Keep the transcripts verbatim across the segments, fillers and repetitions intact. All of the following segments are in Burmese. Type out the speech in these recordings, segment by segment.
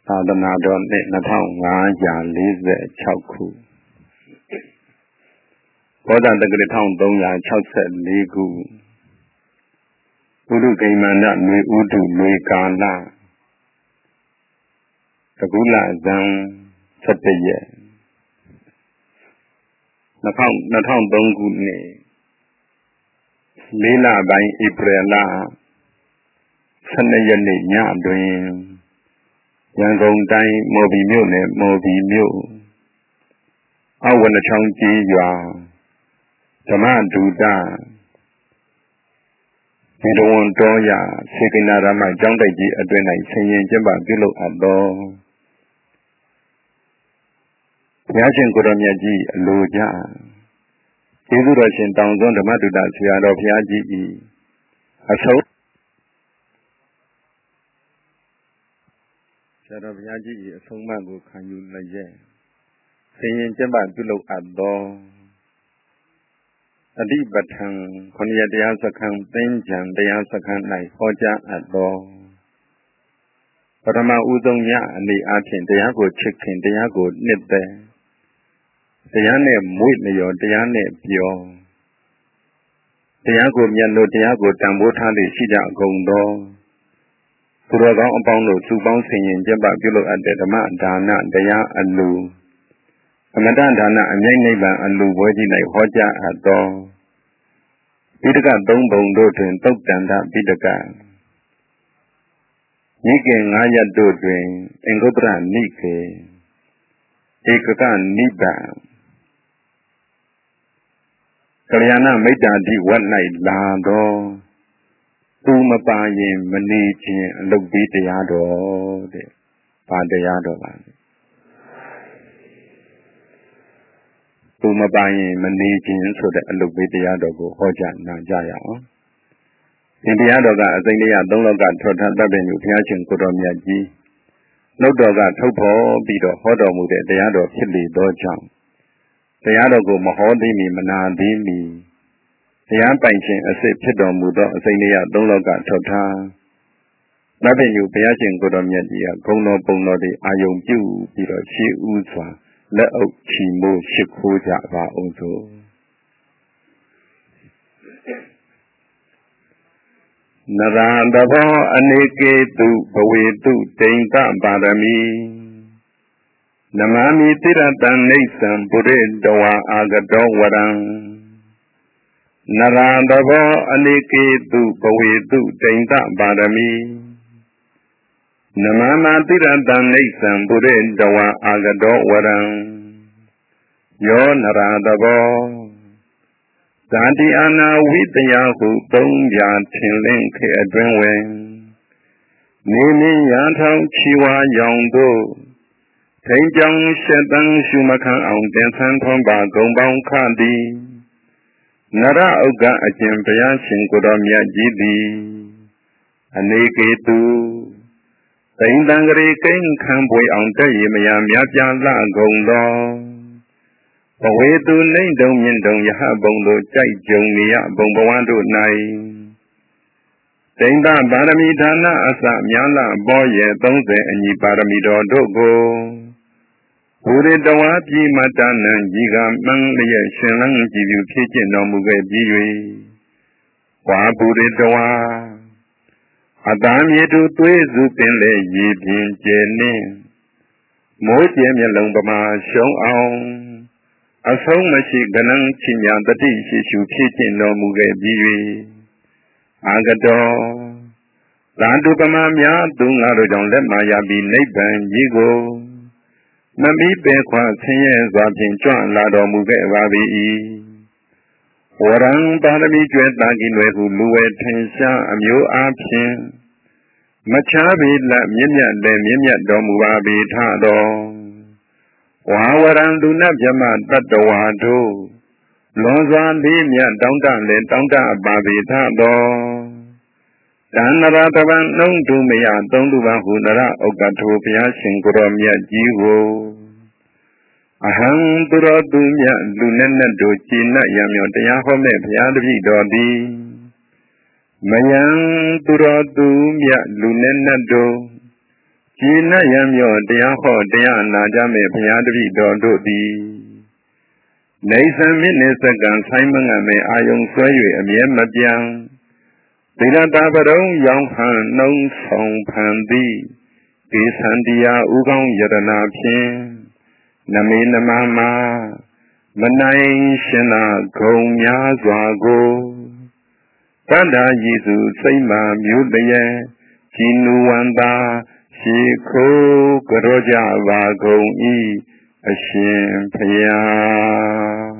သာသနာတော်နှစ်နှစ်ထောင်ငါးရာလေးဆယ်ခြောက်ခုဘောဓတက္ကရာတစ်ထောင်သုံးရာခြောက်ဆယ်လေးခုပုရုဂိမန္တနွေဥတုနွေကာလတကူလဇန်ဆယ်တရက်နှစ်ထောင်နှစ်ထောင်သုံးခုနှစ်လေးလပိုင်းဧပြီလဆယ်နှစ်ရက်နေ့ညတွင်ရန်ကုန်တိုင်းမော်ဘီမြို့နယ်မော်ဘီမြို့အဝနချောင်းကြီးရွာဓမ္မဒုဒဒီတော်ဝန်တော်ရစေကနာရမကျောင်းတိုက်ကြီးအတွင်း၌ဆင်ရင်ကျင်းပပြုလုပ်အပ်သောဘုရားရှင်ကိုရောမြတ်ကြီးအလိုကြကျေးဇူးတော်ရှင်တောင်စွန်းဓမ္မဒုဒဆရာတော်ဘုရားကြီး၏အဆုံးဆရာတော်ဘုရားကြီး၏အဆုံးအမကိုခံယူလျက်ဆင်ရင်ကျင်းပပြုလုပ်အပ်သောအဓိပဋ္ဌာန်ခொနည်းတရားစခန်းသင်္ကြန်တရားစခန်း၌ဟောကြားအပ်သောပထမဦးဆုံးညအနေအချင်းတရားကိုချစ်ခင်တရားကိုနှစ်သက်တရားနဲ့မွေ့လျော်တရားနဲ့ပြောတရားကိုမြတ်လို့တရားကိုတန်ဖိုးထားလေရှိကြကုန်သောသူတော်ကောင်းအပေါင်းတို့စုပေါင်းဆင်ရင်ကျင့်ပပြုလုပ်အပ်တဲ့ဓမ္မဒါနတရားအလူအမတဒါနအမြိုက်နိဗ္ဗာန်အလူပွဲကြီး၌ဟောကြားအပ်သောပိဋကသုံးပုံတို့တွင်သုတ်တန္တပိဋကနိကေငါးရပ်တို့တွင်အင်္ဂုတ္တရနိကေဧကကနိဗ္ဗာန်ကလျာဏမိတ်တာတိဝတ်၌လာသောသူမပါရင်မနေခြင်းအလုပ်ပေးတရားတော်တဲ့။ဘာတရားတော်ပါလဲ။သူမပါရင်မနေခြင်းဆိုတဲ့အလုပ်ပေးတရားတော်ကိုဟောကြားနာကြရအောင်။ဒီတရားတော်ကအစိမ့်တရားသုံးလောကထောထတပ်ပင်ကိုဘုရားရှင်ကိုတော်မြတ်ကြီးနှုတ်တော်ကထုတ်ဖော်ပြီးတော့ဟောတော်မူတဲ့တရားတော်ဖြစ်လေသောကြောင့်တရားတော်ကိုမဟောသိမီမနာသေးမီတရားပိုင်ခြင်းအစစ်ဖြစ်တော်မူသောအစိမ့်တရားသုံးလောကထောက်ထားနတ်ပင်ယူဘုရားရှင်ကိုတော်မြတ်ကြီးကဂုဏ်တော်ပုံတော်တွေအာယုံပြုပြီးတော့ရှေးဥစွာလက်အုပ်ချီမိုးရှိခိုးကြပါအောင်စို့နရတဘောအနေကေတုဘဝေတုတိန်တပါရမီနမမိတိရတံနေသံပုရိတဝါအာဂတောဝရံနရတဘောအနေကေတုဘဝေတုတိန်တပါရမီနမမတိရတံနေသံပုရိတဝါအာဂတောဝရံယောနရတဘောဇာတိအာနာဝိတယဟုသုံးပြထင်လင်းခေအတွင်းဝင်နေမင်းရထောင်ချီဝါရောင်တို့ထိန်ကြောင်ရှက်တန်းရှုမခံအောင်တင်ဆန်းထွန်းပါဂုံပေါင်းခသည်နရဥက္ကအကျင့်ဘုရားရှင်ကိုတော်မြတ်ကြီးသည်အနေကေတုသိင်္တံဂရေကိန်းခံပွေအောင်တည့်ရမယာများပြားလှကုန်သောဘဝေတုနှိမ့်တုံမြင့်တုံယဟဘုံတို့ကြိုက်ကြုံနေရဘုံဘဝတို့၌တိန်တပါရမီဌာနအစများလပေါ်ရဲ့သုံးဆယ်အညီပါရမီတော်တို့ကိုဘုရတဝါပြည်မတနံကြီးကမှန်းလျက်ရှင်လန်းကြည်ပြုဖြစ်ကျင့်တော်မူခဲ့ပြီး၍ဝါဘုရတဝါအတားမြေသူသွေးစုပင်လေရေပြင်းကျဲနှင့်မိုးကျဲမျက်လုံးပမာရှုံးအောင်အဆုံးမရှိကနန်းချညာတတိရှိရှုဖြစ်ကျင့်တော်မူခဲ့ပြီး၍အာဂတောသာတုပမာများသူငါတို့ကြောင့်လက်မာရပြီးနိဗ္ဗာန်ကြီးကိုမမီးပေခွာဆင်းရဲစွာဖြင့်ကြွလာတော်မူခဲ့ပါ၏ဝရံပါရမီကျွဲတာကိလွယ်ဟုလူဝဲထင်ရှားအမျိုးအားဖြင့်မချားပေလက်မြင့်မြတ်လည်းမြင့်မြတ်တော်မူပါပေထတော်ဝါဝရံလူနတ်မြမတတ္တဝါတို့လွန်စွာလေးမြတ်တောင်းတလည်းတောင်းတပါပေထတော်တဏ္ဍရာတပံနှုံးတုမယသုံးတုပံဟုနရဥက္ကထိုဘုရားရှင်ကိုတော်မြတ်ကြီးကိုအဟံသူတော်သူမြတ်လူနဲ့နဲ့တို့ကြည်နပ်ရမြော်တရားဟောမဲ့ဘုရားတပည့်တော်သည်မယံသူတော်သူမြတ်လူနဲ့နဲ့တို့จีน่ายามย่อเตียข้อเตียนาจาเมพญาตปิดอดุติในสัมมิเนสกันไซมังเมอายุงဆွဲ၍အမြဲမပြောင်းသီလတာပရုံရောင်ဟန်နှုံဆောင်ဖန်သည်ဒေသန္တရားဥကောင်းယတနာဖြင့်နမေနမမမနိုင်ရှင်သာဂုံများစွာကိုတန္တာယေစုစိတ်မှမြို့တည်းကြည်နူဝန္တာရှိခိုးကြောကြပါကုန်၏အရှင်ဖယား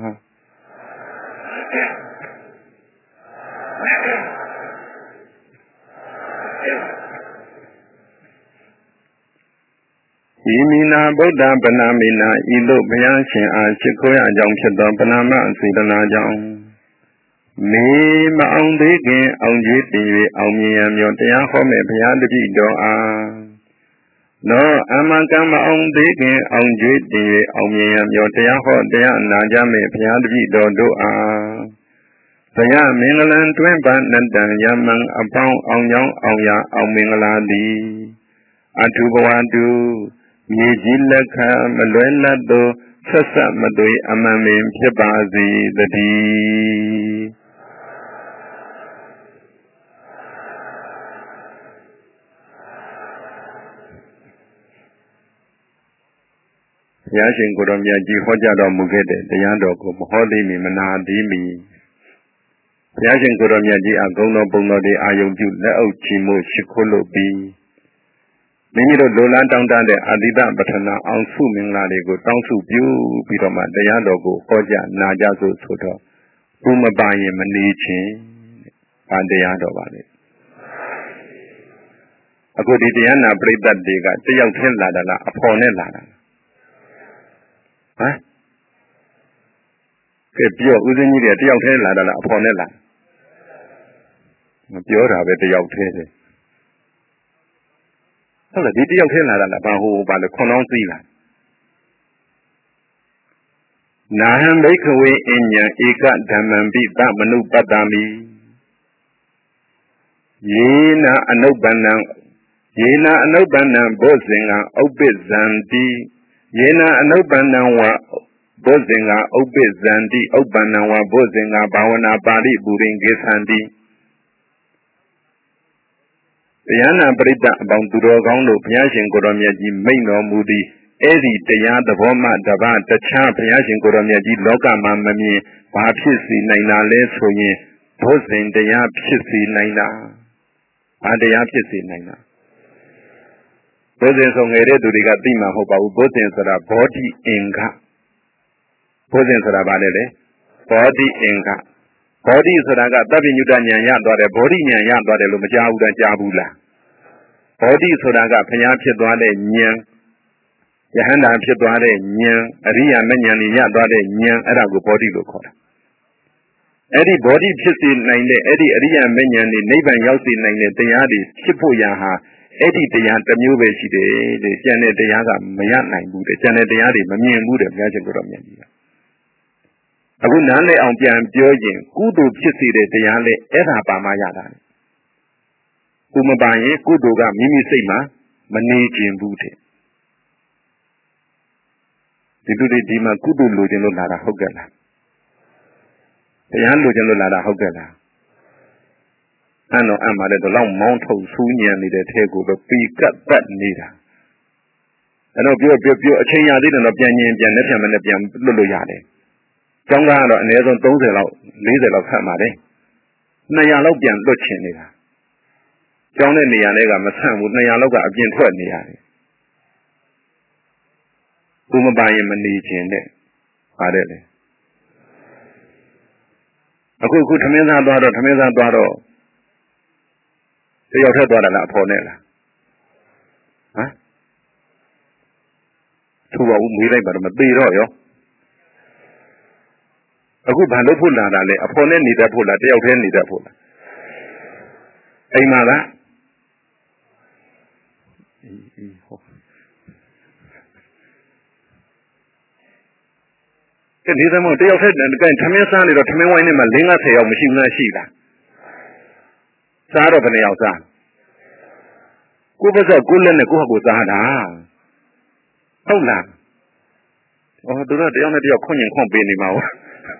ဤမိနာဗုဒ္ဓပနာမိနာဤသို့ဘုရားရှင်အားရှိခိုးရကြောင်းဖြစ်သောပနာမစေတနာကြောင့်မေမအောင်သေးခင်အောင်ကြီးတည်၍အောင်မြင်ရမြောတရားဟောမဲ့ဘုရားတပည့်တော်အားနောအမှန်ကမအောင်သေးခင်အောင်ကြီးတည်၍အောင်မြင်ရမြောတရားဟောတရားနာကြမဲ့ဘုရားတပည့်တော်တို့အားဘုရားမင်္ဂလံတွင်ပန်းနတံယမံအပေါင်းအောင်ကြောင်းအောင်ရအောင်မင်္ဂလာသည်အထုဘဝတုမြေကြီးလက်ခံမလွဲလတ်သောဆက်ဆက်မသွေအမှန်ပင်ဖြစ်ပါစေတည်းဘုရားရှင်ကိုယ်တော်မြတ်ကြီးဟောကြားတော်မူခဲ့တဲ့တရားတော်ကိုမဟောသေးမီမနာသေးမီဘုရားရှင်ကိုယ်တော်မြတ်ကြီးအကုံတော်ပုံတော်တွေအာယုံပြုလက်အုပ်ချီမို့ရှိခိုးလို့ပြီးမိမိတို့လိုလားတောင်းတတဲ့အာတိတပထနာအောင်စုမင်္ဂလာတွေကိုတောင်းစုပြုပြီးတော့မှတရားတော်ကိုဟောကြားနာကြစို့ဆိုတော့ဥမပါရင်မနေခြင်းဘာတရားတော်ပါလဲအခုဒီတရားနာပရိသတ်တွေကတယောက်တည်းလာတာလားအဖော်နဲ့လာတာဟမ်ကဲပြောဦးဇင်းကြီးတွေတယောက်တည်းလာတာလားအဖော်နဲ့လာမပြောတာပဲတယောက်တည်းတယ်ဟုတ်လားဒီတယောက်ထဲလာတာလားဘာဟိုဘာလဲခွန်လောင်းသိလားနာဟံဘိက္ခဝေအဉ္ဉံဧကဓမ္မံပိသမနုပတ္တမိယေနအနုပ္ပန္နံယေနအနုပ္ပန္နံဘောဇင်္ဂဥပ္ပဇံတိယေနအနုပ္ပန္နံဝဘောဇင်္ဂဥပ္ပဇံတိဥပ္ပန္နံဝဘောဇင်္ဂဘာဝနာပါဠိပူရင်ကေသံတိတရားနာပရိသတ်အပေါင်းသူတော်ကောင်းတို့ဘုရားရှင်ကိုယ်တော်မြတ်ကြီးမိန့်တော်မူသည်အဲ့ဒီတရားသဘောမှတပါတခြားဘုရားရှင်ကိုယ်တော်မြတ်ကြီးလောကမှာမမြင်ဘာဖြစ်စီနိုင်တာလဲဆိုရင်ဘုဇင်တရားဖြစ်စီနိုင်တာဘာတရားဖြစ်စီနိုင်တာဘုဇင်ဆိုငယ်တဲ့သူတွေကသိမှာမဟုတ်ပါဘူးဘုဇင်ဆိုတာဘောဓိအင်္ဂဘုဇင်ဆိုတာဘာလဲလဲဘောဓိအင်္ဂဘောဓိဆိုတာကသဗ္ဗညုတဉာဏ်ရသွားတယ်ဘောဓိဉာဏ်ရသွားတယ်လို့မကြားဘူးလားကြားဘူးလားဘောဓိဆိုတာကဘုရားဖြစ်သွားတဲ့ဉာဏ်ယဟန္တာဖြစ်သွားတဲ့ဉာဏ်အရိယာမဉာဏ်ကြီးရသွားတဲ့ဉာဏ်အဲ့ဒါကိုဘောဓိလို့ခေါ်တာအဲ့ဒီဘောဓိဖြစ်စေနိုင်တဲ့အဲ့ဒီအရိယာမဉာဏ်ကြီးနိဗ္ဗာန်ရောက်စေနိုင်တဲ့တရားတွေဖြစ်ဖို့ရာဟာအဲ့ဒီတရားတစ်မျိုးပဲရှိတယ်တဲ့ကျန်တဲ့တရားကမရနိုင်ဘူးတဲ့ကျန်တဲ့တရားတွေမမြင်ဘူးတဲ့ဘုရားရှင်ကိုယ်တော်မြတ်ကြီးကအခုနားလည်အောင်ပြန်ပြောရင်ကုသိုလ်ဖြစ်စေတဲ့တရားလေအဲ့ဒါပါမှရတာကုမပါရင်ကုသိုလ်ကမိမိစိတ်မှာမနေခြင်းဘူးတဲ့ဒီလိုဒီမှာကုသိုလ်လိုချင်လို့လာတာဟုတ်ကဲ့လားတရားလိုချင်လို့လာတာဟုတ်ကဲ့လားအဲ့တော့အမှလည်းတော့လောက်မောင်းထုတ်ဆူးညံနေတဲ့ထဲကိုပဲပီကတ်ပတ်နေတာအဲ့တော့ပြောပြောပြောအချိန်ရသေးတယ်တော့ပြန်ရင်ပြန်လက်ပြန်မနဲ့ပြန်လွတ်လို့ရတယ်ကျောင်းသားကတော့အနည်းဆုံးသုံးဆယ်လောက်လေးဆယ်လောက်ခတ်ပါတယ်နှစ်ရာလောက်ပြန်လွတ်ချင်နေတာကျောင်းတဲ့နေရာတွေကမဆန့်ဘူးနှစ်ရာလောက်ကအပြင်ထွက်နေရတယ်ကိုမပါရင်မနေခြင်းတဲ့ပါတယ်လေအခုအခုသမင်းသားသွားတော့သမင်းသားသွားတော့တယောက်ထက်သွားတာလားအဖော်နဲ့လားဟမ်သူ့ဘာဘူးမေးလိုက်ပါတော့မသေးတော့ရောအခုဘာလို့ဖို့လာတာလဲအဖော်နဲ့နေတတ်ဖို့လားတယောက်တည်းနေတတ်ဖို့လားအိမ်မှာလားဒီသမောတယောက်တည်းကထမင်းစားနေတော့ထမင်းဝိုင်းထဲမှာ၄၅ဆယ်ယောက်မရှိဘူးလားရှိလားစားတော့ဘယ်နှယောက်စားဟကိုယ့်ဘက်ကကိုယ်လက်နဲ့ကိုယ့်ဟာကိုယ်စားတာဟုတ်လားအော်သူတို့တယောက်နဲ့တယောက်ခွင့်ရင်ခွင့်ပေးနေမှာဝ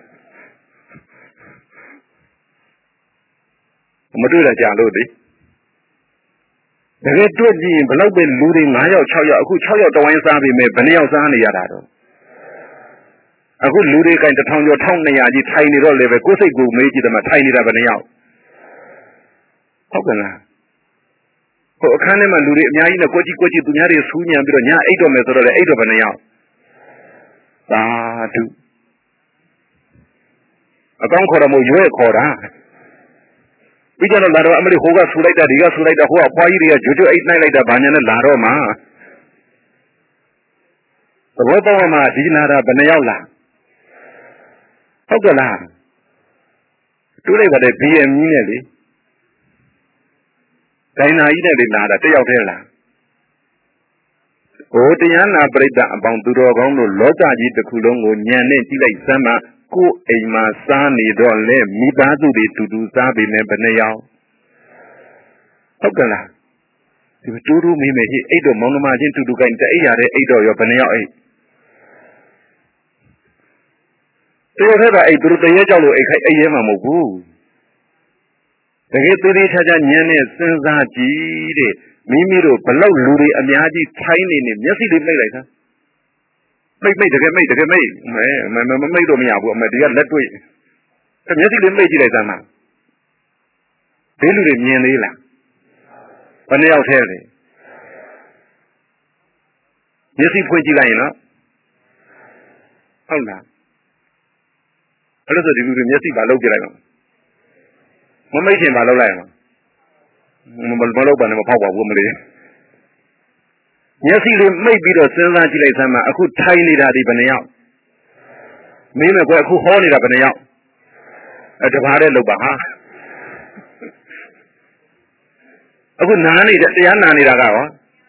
မတွေ့တာကြာလို့လေတကယ်တွေ့ကြည့်ရင်ဘလောက်ပဲလူတွေ၅ယောက်၆ယောက်အခု၆ယောက်တဝိုင်းစားပြီမဲ့ဘယ်နှယောက်စားနေရတာတော့အခုလူတွေကင်တစ်ထောင်ကျော်တစ်ထောင်နှစ်ရာကြီးထိုင်နေတော့လည်းပဲကိုယ်စိတ်ကိုမေးကြည့်တယ်မှာထိုင်နေတာဘယ်နှယောက်ဟုတ်ကဲ့လားဟိုအခန်းထဲမှာလူတွေအများကြီးနဲ့ကိုကြီးကိုကြီးသူများတွေဆူးညံပြီးတော့ညာအိတ်တော်မယ်ဆိုတော့လေအိတ်တော်ဘယ်နှယောက်သာဓုအကောင်းခေါ်တယ်မို့ရွဲ့ခေါ်တာပြီးကြတော့လာတော့အမလေးဟိုကဆူလိုက်တာဒီကဆူလိုက်တာဟိုကဖွားကြီးတွေကကြွကြွအိတ်နှိုက်လိုက်တာဘာညာနဲ့လာတော့မှသဘောပေါက်မှဒီလာတာဘယ်နှယောက်လားဟုတ်ကဲ့လားတူးလိုက်ပါတယ်ဘီအမ်ကြီးနဲ့လေဒိုင်နာကြီးနဲ့လေလာတာတယောက်တည်းလားဟိုတရားနာပရိသတ်အပေါင်းသူတော်ကောင်းတို့လောကကြီးတစ်ခုလုံးကိုညံနဲ့ကြည့်လိုက်စမ်းမှကိုယ်အိမ်မှာစားနေတော့လေမိသားစုတွေတူတူစားပေမဲ့ဘယ်နှယောက်ဟုတ်ကဲ့လားဒီတူတူမိမေဟိအိတ်တော့မောင်နှမချင်းတူတူကိုင်းတအိတ်ရတဲ့အိတ်တော့ရောဘယ်နှယောက်အိတ်တော်ထက်ကအိတ်သူတို့တရေကြောက်လို့အိတ်ခိုက်အိတ်ရဲမှာမဟုတ်ဘူးတကယ်သေးသေးချာချာညံနဲ့စဉ်းစားကြည့်တဲ့မိမိတို့ဘလောက်လူတွေအများကြီးထိုင်းနေနေမျက်စိလေးမိတ်လိုက်တာမိတ်မိတ်တကယ်မိတ်တကယ်မိတ်မဲမမိတ်တော့မရဘူးအမေဒီကလက်တွေ့မျက်စိလေးမိတ်ကြည့်လိုက်စမ်းပါဘေးလူတွေမြင်သေးလားဘယ်နှယောက်ထဲလဲမျက်စိဖွင့်ကြည့်လိုက်ရင်နော်ဟုတ်လားအဲ့လိုဆိုဒီလူတွေမျက်စိပါလောက်ကြလိုက်တော့မမိတ်ချင်ပါလောက်လိုက်မှာမမလောက်ပါနဲ့မဖောက်ပါဘူးမလေးမျက်စိလေးမိတ်ပြီးတော့စဉ်းစားကြည့်လိုက်စမ်းမှာအခုထိုင်နေတာဒီဘယ်နှယောက်မင်းမကွယ်အခုဟောနေတာဘယ်နှယောက်အဲတပါးတည်းလောက်ပါဟာအခုနားနေတဲ့တရားနာနေတာကရော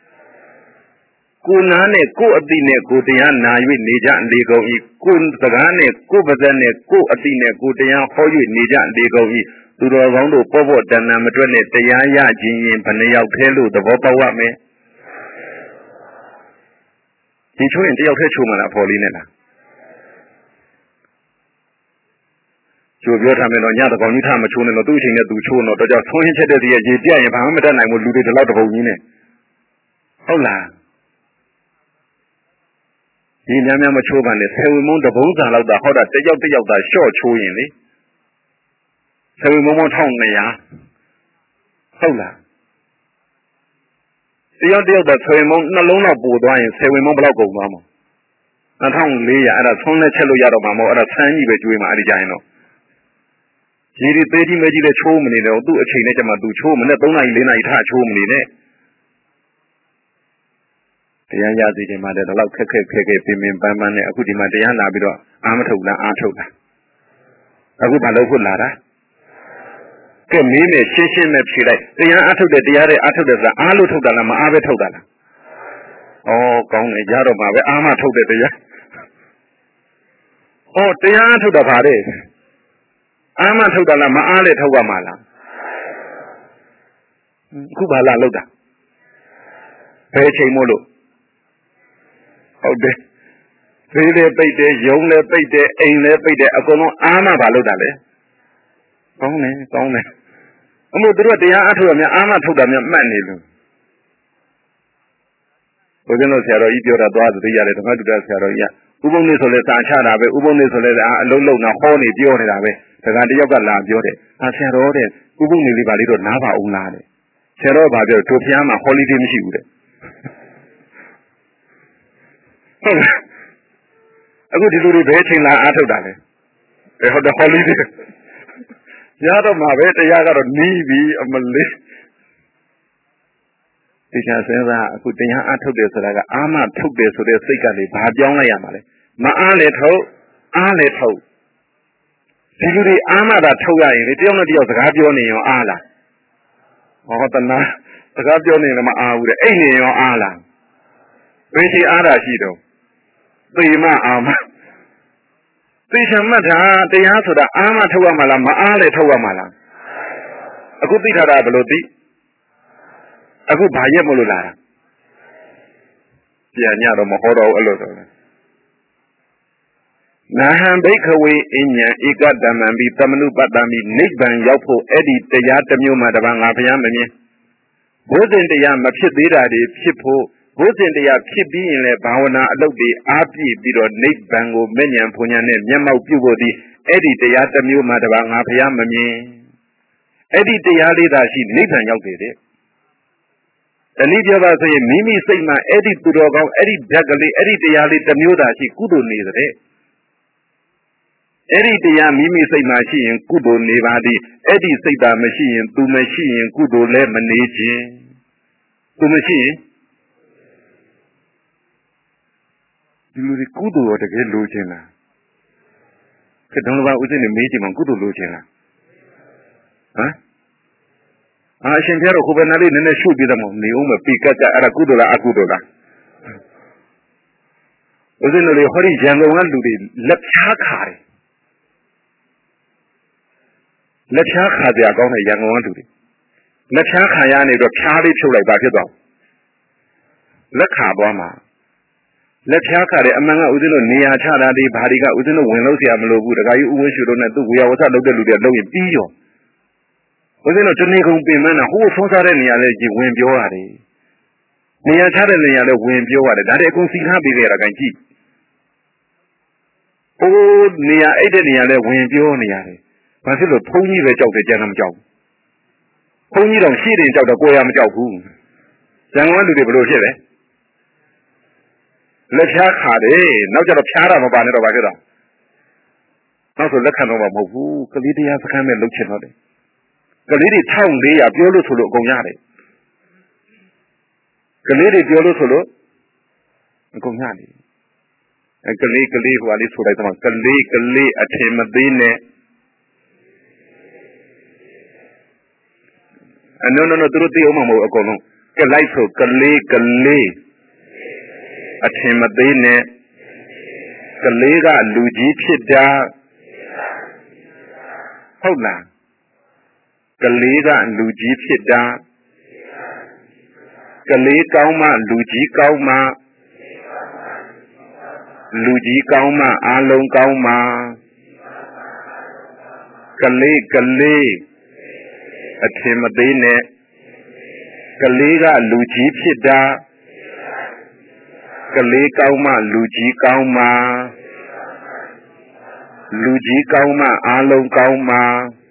ကိုနားနဲ့ကိုအတိနဲ့ကိုတရားနာ၍နေကြလေကုန်၏ကိုစကားနဲ့ကိုပါးစပ်နဲ့ကိုအတိနဲ့ကိုတရားဟော၍နေကြလေကုန်၏သူတော်ကောင်းတို့ပေါ့ပေါ့တန်တန်မတွက်နဲ့တရားရခြင်းရင်ဘယ်နှယောက်ထဲလို့သဘောပေါက်ရမယ်ဒီချိုးရင်တယောက်ထဲချိုးမှလားအဖော်လေးနဲ့လားချိုးပြောထားမယ်တော့ညတကောင်ကြီးထားမချိုးနဲ့တော့သူ့အချိန်နဲ့သူချိုးတော့တော့ကြောင့်ဆုံးရင်ချက်တဲ့စီရဲ့ရေပြရင်ဘာမှမတတ်နိုင်ဘူးလူတွေဒီလောက်တပုံကြီးနဲ့ဟုတ်လားဒီများများမချိုးပါနဲ့ဆယ်ဝင်မုံတပုံးစာလောက်သာဟောတာတယောက်တယောက်သာရှော့ချိုးရင်လေဆယ်ဝင်မုံမထောင်နေရဟုတ်လားတယောက်တယောက်သာဆယ်ဝင်မုံနှလုံးလောက်ပို့သွားရင်ဆယ်ဝင်မုံဘယ်လောက်ကုန်သွားမှာနှစ်ထောင်လေးရာအဲ့ဒါဆုံးနဲ့ချက်လို့ရတော့မှာမဟုတ်အဲ့ဒါဆန်းကြီးပဲကျွေးမှာအဲ့ဒီကြရင်တော့ရေဒီသေးကြီးမဲကြီးလည်းချိုးမနေတော့သူ့အချိန်နဲ့ကျမှသူချိုးမနဲ့သုံးနာရီလေးနာရီထားချိုးမနေနဲ့တရားရစီချိန်မှာလည်းတော့ခက်ခက်ခဲခဲပင်ပင်ပန်းပန်းနဲ့အခုဒီမှာတရားနာပြီးတော့အာမထုတ်လားအာထုတ်လားအခုဘာလို့ဖို့လာတာကဲမင်းနဲ့ရှင်းရှင်းနဲ့ဖြေလိုက်တရားအာထုတ်တဲ့တရားတွေအာထုတ်တဲ့ဆိုတာအားလို့ထုတ်တာလားမအားပဲထုတ်တာလားဩကောင်းတယ်ရတော့မှာပဲအာမထုတ်တဲ့တရားဩတရားထုတ်တာပါတဲ့အာမထုတ်တာလားမအားလေထုတ်ရမှာလားအခုဘာလာလောက်တာဘယ်ချိန်မို့လို့ဟုတ်တယ်ဖေးလည်းပိတ်တယ်ယုံလည်းပိတ်တယ်အိမ်လည်းပိတ်တယ်အကုန်လုံးအာမဘာလောက်တာလဲကောင်းတယ်ကောင်းတယ်အမို့တို့တရားအထုတ်ရများအာမထုတ်တာများမှတ်နေလို့ဘုရားတော်ဆရာတော်ကြီးပြောတာသွားသတိရတယ်ဓမ္မတုဒ္ဒဆရာတော်ကြီးကဥပုံနေဆိုလဲစာချတာပဲဥပုံနေဆိုလဲအလုံးလုံးနာဟောနေပြောနေတာပဲဒါကတယောက်ကလာပြောတယ်ဟာဆရာတော်တဲ့ဥပုံနေလေးပါလေးတော့နားပါအောင်လားတဲ့ဆရာတော်ကပြောတို့ဖျားမှာဟောလီဒေးမရှိဘူးတဲ့ဟုတ်လားအခုဒီလူတွေဘယ်ချိန်လာအားထုတ်တာလဲအဲဟုတ်တယ်ဟောလီဒေးရတော့မှာပဲတရားကတော့နီးပြီအမလေးဒီချာစဉ်းစားအခုတရားအားထုတ်တယ်ဆိုတာကအာမထုတ်တယ်ဆိုတဲ့စိတ်ကလေဘာပြောင်းလိုက်ရမှာလဲမအားလေထုတ်အားလေထုတ်ဒီလူတွေအာမသာထုတ်ရရင်လေတယောက်နဲ့တယောက်စကားပြောနေရောအားလားဟောတနာစကားပြောနေလည်းမအားဘူးတဲ့အိတ်နေရောအားလားဘယ်ရှိအားတာရှိတော့သေမအာမသေချာမှတ်တာတရားဆိုတာအာမထုတ်ရမှာလားမအားလေထုတ်ရမှာလားအခုသိထားတာဘယ်လိုသိအခုဘာရက်မလို့လာတာပြန်ညတော့မဟောတော့အဲ့လိုဆိုနာဟံဘိခဝေအဉ္ဉံဧကတမံပိသမနုပတ္တမိနိဗ္ဗာန်ရောက်ဖို့အဲ့ဒီတရားတစ်မျိုးမှတပါးငါဘုရားမမြင်ဘုဇင်တရားမဖြစ်သေးတာတွေဖြစ်ဖို့ဘုဇင်တရားဖြစ်ပြီးရင်လည်းဘာဝနာအလုပ်တွေအားပြည့်ပြီးတော့နိဗ္ဗာန်ကိုမဲ့ဉဏ်ဖွဉဏ်နဲ့မျက်မှောက်ပြုဖို့ဒီအဲ့ဒီတရားတစ်မျိုးမှတပါးငါဘုရားမမြင်အဲ့ဒီတရားလေးသာရှိနိဗ္ဗာန်ရောက်တယ်တဲ့တနည်းပြောပါဆိုရင်မိမိစိတ်မှာအဲ့ဒီသူတော်ကောင်းအဲ့ဒီဓာတ်ကလေးအဲ့ဒီတရားလေးတစ်မျိုးသာရှိကုသိုလ်နေတဲ့အဲ့ဒီတရားမိမိစိတ်မှာရှိရင်ကုသိုလ်နေပါသည်အဲ့ဒီစိတ်သာမရှိရင်သူမရှိရင်ကုသိုလ်လည်းမနေခြင်းသူမရှိရင်ဒီလိုဒီကုသိုလ်ရောတကယ်လိုချင်လားကဲတော့ဘာဥစဉ်နေမေးကြည့်မှကုသိုလ်လိုချင်လားဟမ်အာအရှင်ပြတော့ခုပဲနားလေးနည်းနည်းရှုပ်ပြတယ်မို့နေအောင်မပိကတ်ကအဲ့ဒါကုသိုလ်လားအကုသိုလ်လားဥစဉ်တို့လေဟောဒီရန်ကုန်ကလူတွေလက်ဖြားခါတယ်လက်ဖြားခါကြကောင်းတဲ့ရန်ကုန်ကလူတွေလက်ဖြားခါရနေတော့ဖြားလေးဖြုတ်လိုက်ပါဖြစ်သွားလက်ခါသွားမှာလက်ဖြားခါတယ်အမှန်ကဥစဉ်တို့နေရာချတာဒီဘာတွေကဥစဉ်တို့ဝင်လို့ဆရာမလိုဘူးတခါကြီးဥဝဲရှုတော့နဲ့သူ့ဝေယဝဆလုပ်တဲ့လူတွေလုပ်ရင်ပြီးရောဥစဉ်တို့တနေ့ကုန်ပြင်မန်းတာဟိုဖုံးစားတဲ့နေရာလဲကြီးဝင်ပြောရတယ်နေရာချတဲ့နေရာလဲဝင်ပြောရတယ်ဒါတည်းအကုန်စီကားပေးကြရတာကန်ကြည့်ဟိုနေရာအဲ့တဲ့နေရာလဲဝင်ပြောနေရတယ်ဘာဖြစ်လို့ဘုန်းကြီးပဲကြောက်တယ်ကျန်တာမကြောက်ဘုန်းကြီးတော့ရှေ့တင်ကြောက်တော့ကိုယ်ရမကြောက်ဘူးဇံဝန်းလူတွေဘယ်လိုဖြစ်လဲလက်ဖြားခါတယ်နောက်ကျတော့ဖြားတာမပါနဲ့တော့ဘာဖြစ်တော့နောက်ဆိုလက်ခံတော့မဟုတ်ဘူးကလေးတရားစခန်းနဲ့လှုပ်ချင်တော့တယ်ကလေးတွေထောင်လေးရပြောလို့ဆိုလို့အကုန်ရတယ်ကလေးတွေပြောလို့ဆိုလို့အကုန်ရတယ်အဲကလေးကလေးဟိုအလေးဆိုလိုက်တော့ကလေးကလေးအထင်မသေးနဲ့အနော်နော်သူတို့သိအောင်မဟုတ်အကုန်လုံးကလိုက်ဆိုကလေးကလေးအထင်မသေးနဲ့ကလေးကလူကြီးဖြစ်တာဟုတ်လားကလေးကလူကြီးဖြစ်တာကလေးကောင်းမှလူကြီးကောင်းမှလူကြီးကောင်းမှအားလုံးကောင်းမှကလေးကလေးအထင်မသေးနဲ့ကလေးကလူကြီးဖြစ်တာကလေးကောင်းမှလူကြီးကောင်းမှလူကြီးကောင်းမှအားလုံးကောင်းမှ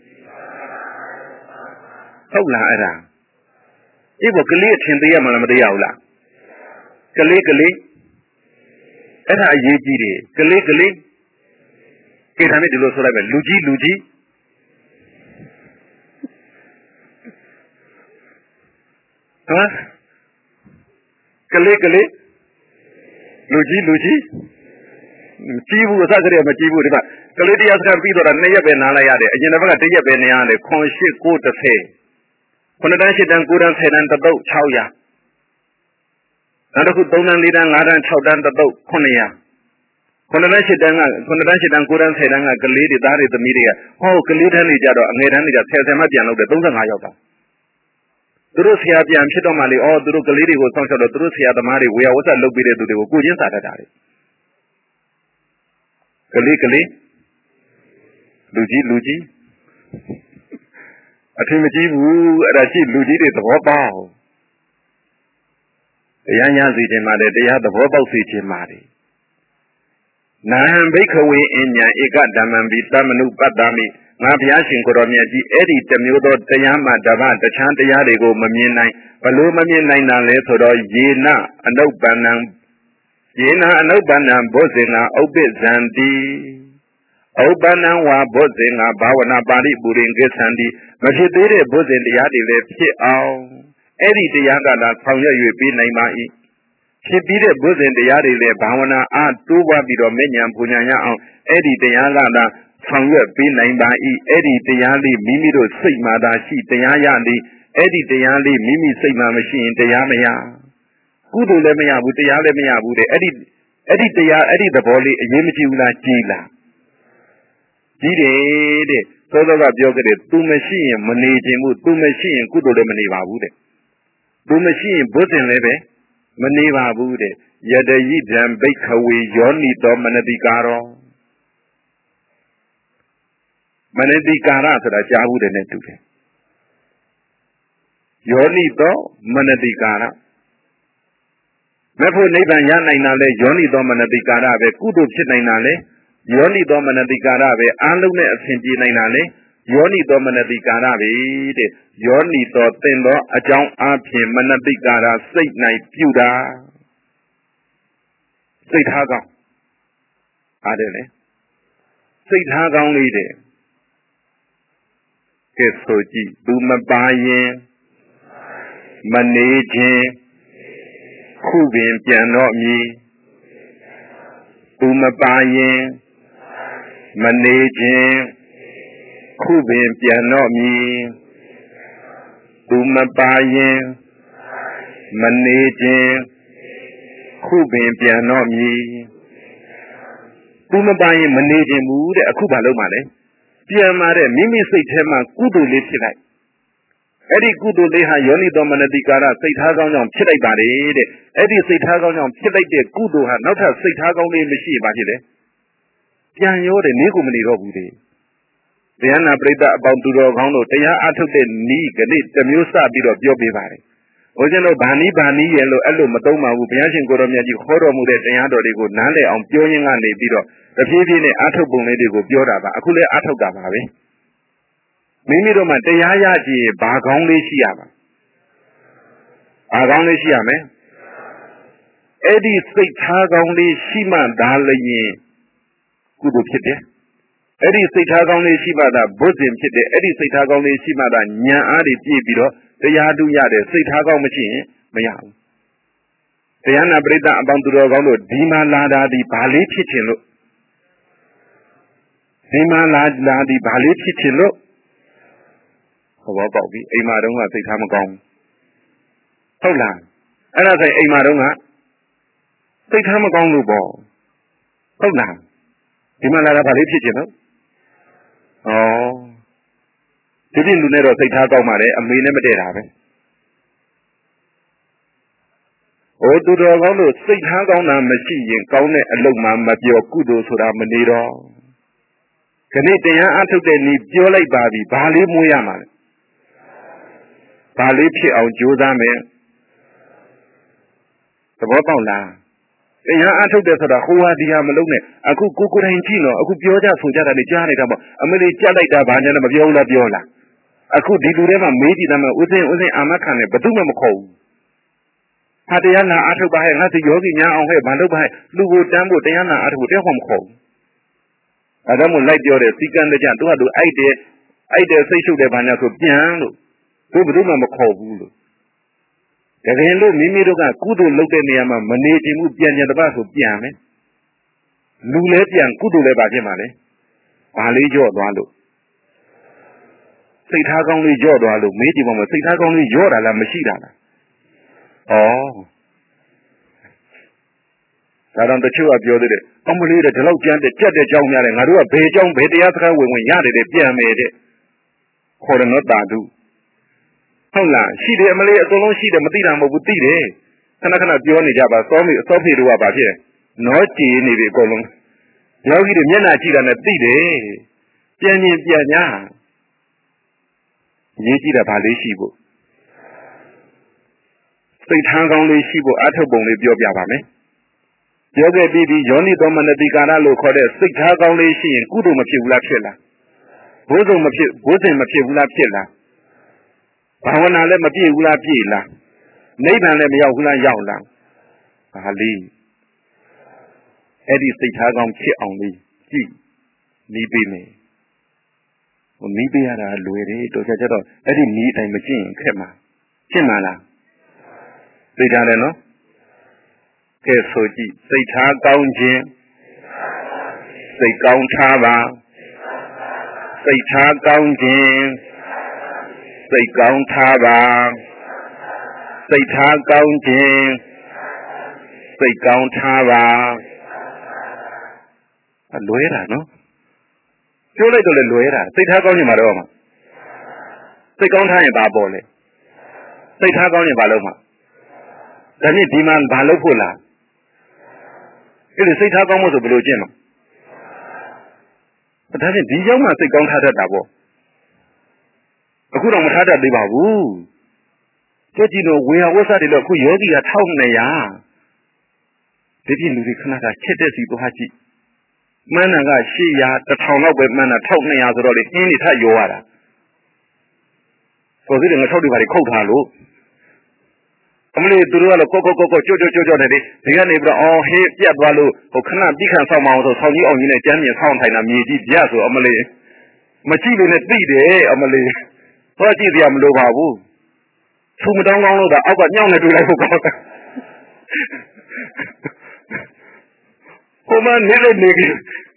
ဟုတ်လားအဲ့ဒါဒီဘကလေးအထင်သေးရမလားမသေးရဘူးလားကလေးကလေးအဲ့ဒါအရေးကြီးတယ်ကလေးကလေးကိစ္စနဲ့ဒီလိုဆိုလိုက်ပဲလူကြီးလူကြီးဟမ်ကလေးကလေးလူကြီးလူကြီးကြီးဘူးအစကတည်းကမကြီးဘူးဒီမှာကလေးတရားစကားပြီးတော့နှစ်ရက်ပဲနားလိုက်ရတယ်အရင်တစ်ပတ်ကတစ်ရက်ပဲနေရတယ်ခွန်ရှိကိုတစ်ဆယ်ခုနှစ်တန်းရှစ်တန်းကိုးတန်းဆယ်တန်းတစ်သုတ်၆ရာနောက်တစ်ခုသုံးတန်းလေးတန်းငါးတန်း၆တန်းတစ်သုတ်ခုနှစ်ရာခုနှစ်တန်းရှစ်တန်းကခုနှစ်တန်းရှစ်တန်းကိုးတန်းဆယ်တန်းကကလေးတွေသားတွေသမီးတွေကဟောကလေးတန်းတွေကြတော့အငယ်တန်းတွေကဆယ်ဆယ်မှပြန်လုပ်တယ်သုံးဆယ်ငါးယောက်တောင်သူတို့ဆရာပြန်ဖြစ်တော့မှလေအော်သူတို့ကလေးတွေကိုစောင့်ရှောက်တော့သူတို့ဆရာသမားတွေဝေယဝဆလုပ်ပေးတဲ့သူတွေကိုကိုချင်းစာတတ်တာလေကလေးကလေးလူကြီးလူကြီးအထင်မကြီးဘူးအဲ့ဒါရှိလူကြီးတွေသဘောပေါက်တရားညာစီခြင်းပါတယ်တရားသဘောပေါက်စီခြင်းပါတယ်နာဟံဘိခဝေအဉ္ဉံဧကဓမ္မံပိသမနုပတ္တမိငါဘုရားရှင်ကိုတော်မြတ်ကြီးအဲ့ဒီတမျိုးသောတရားမှတပါးတခြားတရားတွေကိုမမြင်နိုင်ဘလို့မမြင်နိုင်တာလဲဆိုတော့ယေနအနုပ္ပန္နံယေနအနုပ္ပန္နံဘောဇင်နာဥပ္ပဇံတိဥပ္ပန္နံဝါဘောဇင်နာဘာဝနာပါဠိပူရင်ကိသံတိမဖြစ်သေးတဲ့ဘောဇင်တရားတွေလည်းဖြစ်အောင်အဲ့ဒီတရားကသာဆောင်ရွက်၍ပြီးနိုင်ပါ၏ဖြစ်ပြီးတဲ့ဘောဇင်တရားတွေလည်းဘာဝနာအားတိုးပွားပြီးတော့မဲ့ဉဏ်ပူညာရအောင်အဲ့ဒီတရားကသာဆောင်ရွက်ပေးနိုင်ပါ၏အဲ့ဒီတရားလေးမိမိတို့စိတ်မှာသာရှိတရားရသည်အဲ့ဒီတရားလေးမိမိစိတ်မှာမရှိရင်တရားမရကုသိုလ်လည်းမရဘူးတရားလည်းမရဘူးတဲ့အဲ့ဒီအဲ့ဒီတရားအဲ့ဒီသဘောလေးအရေးမကြီးဘူးလားကြီးလားကြီးတယ်တဲ့သောသောကပြောခဲ့တယ်သူမရှိရင်မနေခြင်းဘူးသူမရှိရင်ကုသိုလ်လည်းမနေပါဘူးတဲ့သူမရှိရင်ဘုဇင်လည်းပဲမနေပါဘူးတဲ့ယတယိတံဘိက္ခဝေယောနိသောမနတိကာရောမနတိကာရဆိုတာကြားဘူးတယ်နဲ့တူတယ်ယောနိသောမနတိကာရမဖို့နိဗ္ဗာန်ရနိုင်တာလဲယောနိသောမနတိကာရပဲကုသိုလ်ဖြစ်နိုင်တာလဲယောနိသောမနတိကာရပဲအားလုံးနဲ့အစဉ်ပြေနိုင်တာလဲယောနိသောမနတိကာရပဲတဲ့ယောနိသောသင်သောအကြောင်းအဖြစ်မနတိကာရစိတ်၌ပြုတာစိတ်ထားကောင်းအားတယ်လေစိတ်ထားကောင်းလေးတဲ့ကဲဆိုကြည့်သူမပါရင်မနေခြင်းခုပင်ပြန်တော့မည်သူမပါရင်မနေခြင်းခုပင်ပြန်တော့မည်သူမပါရင်မနေခြင်းခုပင်ပြန်တော့မည်သူမပါရင်မနေခြင်းဘူးတဲ့အခုဘာလုပ်မှလဲပြန်มาတဲ့မိမိစိတ်ထဲမှာကုသိုလ်လေးဖြစ်လိုက်အဲ့ဒီကုသိုလ်လေးဟာယောနိသောမနတိကာရစိတ်ထားကောင်းကြောင့်ဖြစ်လိုက်ပါတယ်တဲ့အဲ့ဒီစိတ်ထားကောင်းကြောင့်ဖြစ်လိုက်တဲ့ကုသိုလ်ဟာနောက်ထပ်စိတ်ထားကောင်းလေးမရှိပါဖြစ်လေပြန်ရောတယ်နေကိုမနေတော့ဘူးတဲ့တရားနာပရိသတ်အပေါင်းသူတော်ကောင်းတို့တရားအထုတ်တဲ့ဤကနေ့တစ်မျိုးစပြီးတော့ပြောပေးပါတယ်ဘုရားတို့ဗာနီးဗာနီးရဲ့လို့အဲ့လိုမသုံးပါဘူးဘုရားရှင်ကိုတော်မြတ်ကြီးခေါ်တော်မူတဲ့တရားတော်တွေကိုနားလည်အောင်ပြောရင်းကနေပြီးတော့တဖြည်းဖြည်းနဲ့အထုတ်ပုံလေးတွေကိုပြောတာပါအခုလည်းအထုတ်တာပါပဲမိမိတို့မှတရားရကြည့်ဘာကောင်းလေးရှိရမှာဘာကောင်းလေးရှိရမယ်အဲ့ဒီစိတ်ထားကောင်းလေးရှိမှသာလျင်ကုသိုလ်ဖြစ်တယ်အဲ့ဒီစိတ်ထားကောင်းလေးရှိမှသာဘုဇင်ဖြစ်တယ်အဲ့ဒီစိတ်ထားကောင်းလေးရှိမှသာဉာဏ်အားတွေပြည့်ပြီးတော့တရားတူရတယ်စိတ်ထားကောင်းမရှိရင်မရဘူးတရားနာပရိသတ်အပေါင်းသူတော်ကောင်းတို့ဒီမှာလာတာဒီဘာလေးဖြစ်ခြင်းလို့ဒီမှာလာလာဒီဘာလေးဖြစ်ခြင်းလို့ဘောပေါက်ပြီအိမ်မှာတုန်းကစိတ်ထားမကောင်းဟုတ်လားအဲ့ဒါဆိုအိမ်မှာတုန်းကစိတ်ထားမကောင်းလို့ပေါ့ဟုတ်လားဒီမှာလာတာဘာလေးဖြစ်ခြင်းလို့ဩဒီဒီလူနဲ့တော့စိတ်ထားကောင်းပါလေအမေနဲ့မတည့်တာပဲဟိုသူတော်ကောင်းလို့စိတ်ထားကောင်းတာမရှိရင်ကောင်းတဲ့အလုပ်မှမပြောကုသိုလ်ဆိုတာမနေတော့ခဏတရားအထုတ်တဲ့နည်းပြောလိုက်ပါပြီဘာလေးမွေးရမှာလဲဘာလေးဖြစ်အောင်ကြိုးစားမယ်သဘောပေါက်လားတရားအထုတ်တယ်ဆိုတာဟိုဟာဒီဟာမလုံးနဲ့အခုကိုကိုယ်တိုင်ကြည့်တော့အခုပြောကြဆိုကြတာလေကြားနေတာပေါ့အမေလေးကြက်လိုက်တာဘာညာနဲ့မပြောဘူးလားပြောလားအခုဒီလူထဲမှာမေးကြည့်တယ်မှာဥစဉ်ဥစဉ်အာမခံနဲ့ဘယ်သူမှမခေါ်ဘူးဟာတရားနာအထုတ်ပါဟဲ့ငါစီယောဂီများအောင်ဟဲ့ဘာလုပ်ပါဟဲ့လူကိုတန်းဖို့တရားနာအထုတ်ဖို့တရားဟောမခေါ်ဘူးအဲဒါမှလိုက်ပြောတယ်စီကံတကြသူကသူအိုက်တယ်အိုက်တယ်စိတ်ရှုပ်တယ်ဘာညာဆိုပြန်လို့သူဘယ်သူမှမခေါ်ဘူးလို့တကယ်လို့မိမိတို့ကကုသိုလ်လုပ်တဲ့နေရာမှာမနေချင်ဘူးပြန်ကြတပတ်ဆိုပြန်မယ်လူလည်းပြန်ကုသိုလ်လည်းပါဖြစ်မှာလေဘာလေးကြော့သွားလို့စိတ်ထားကောင်းလေးကြော့သွားလို့မေးကြည့်ပါမယ်စိတ်ထားကောင်းလေးကြော့တာလားမရှိတာလားဩဒါတော့တချို့ကပြောသေးတယ်အမလေးတဲ့ဒီလောက်ကြမ်းတဲ့ကြက်တဲ့ကြောင်းများတယ်ငါတို့ကဘယ်ကြောင်းဘယ်တရားစကားဝင်ဝင်ရတယ်တဲ့ပြန်မယ်တဲ့ခေါ်တယ်နော်တာတုဟုတ်လားရှိတယ်အမလေးအကုန်လုံးရှိတယ်မသိတာမဟုတ်ဘူးသိတယ်ခဏခဏပြောနေကြပါစောမေစောဖေတို့ကဘာဖြစ်လဲနောကြည်နေပြီအကုန်လုံးယောဂီတွေမျက်နှာကြည့်တာနဲ့သိတယ်ပြန်ရင်ပြန်ညာရေးကြည့်တာဘာလေးရှိဖို့စိတ်ထားကောင်းလေးရှိဖို့အထုတ်ပုံလေးပြောပြပါမယ်ပြောခဲ့ပြီးပြီးယောနိသောမနတိကာရလို့ခေါ်တဲ့စိတ်ထားကောင်းလေးရှိရင်ကုသိုလ်မဖြစ်ဘူးလားဖြစ်လားဘုဇုံမဖြစ်ဘုဇင်မဖြစ်ဘူးလားဖြစ်လားဘာဝနာလည်းမပြည့်ဘူးလားပြည့်လားနိဗ္ဗာန်လည်းမရောက်ဘူးလားရောက်လားဒါလေးအဲ့ဒီစိတ်ထားကောင်းဖြစ်အောင်လေးကြည့်နီးပေးမယ်ဟိုနီးပေးရတာလွယ်တယ်တော်ကြကြတော့အဲ့ဒီနီးတိုင်းမကျင့်ရင်ခက်မှာရှင်းမလားသိကြတယ်နော်ကဲဆိုကြည့်စိတ်ထားကောင်းခြင်းစိတ်ကောင်းထားပါစိတ်ထားကောင်းခြင်းစိတ်ကောင်းထားပါစိတ်ထားကောင်းခြင်းစိတ်ကောင်းထားပါအလွဲတာနော်ပြောလိုက်တော့လေလွဲတာစိတ်ထားကောင်းခြင်းမှာတော့မှာစိတ်ကောင်းထားရင်ဘာပေါ်လဲစိတ်ထားကောင်းရင်ဘာလုပ်မှာဒါနဲ့ဒီမှာဘာလုပ်ဖို့လားအဲ့ဒီစိတ်ထားကောင်းမှုဆိုဘယ်လိုကျင့်မှာဒါဖြင့်ဒီကြောင့်မှစိတ်ကောင်းထားတတ်တာပေါ့အခုတော့မထားတတ်သေးပါဘူးကြည့်ကြည့်လို့ဝေယဝဆတွေလို့အခုယောဂီကတစ်ထောင်နှစ်ရာဒီပြင်လူတွေခဏကချက်တက်စီသွားကြည့်မှန်းတာကရှစ်ရာတစ်ထောင်လောက်ပဲမှန်းတာတစ်ထောင်နှစ်ရာဆိုတော့လေအင်းနေထရောရတာဆိုသေးတယ်ငါထောက်တွေပါခုတ်ထားလို့အမလေးသူတို့ကတော့ကောကောကောကောကြွကြွကြွကြွနေတယ်ဒီကနေပြီးတော့အော်ဟေးပြတ်သွားလို့ဟိုခဏပြီးခံဆောင်မအောင်ဆိုဆောင်းကြီးအောင်ကြီးနဲ့ကျမ်းမြင်ဆောင်းထိုင်တာမြေကြီးပြဆိုအမလေးမကြည့်လို့နဲ့သိတယ်အမလေးဟောကြည့်ပြမလို့ပါဘူးသူမတောင်းကောင်းလို့ဒါအောက်ကညောင်းနေတွေ့လိုက်ဖို့ကောင်းတယ်ဟိုမှနေလေနေကြီး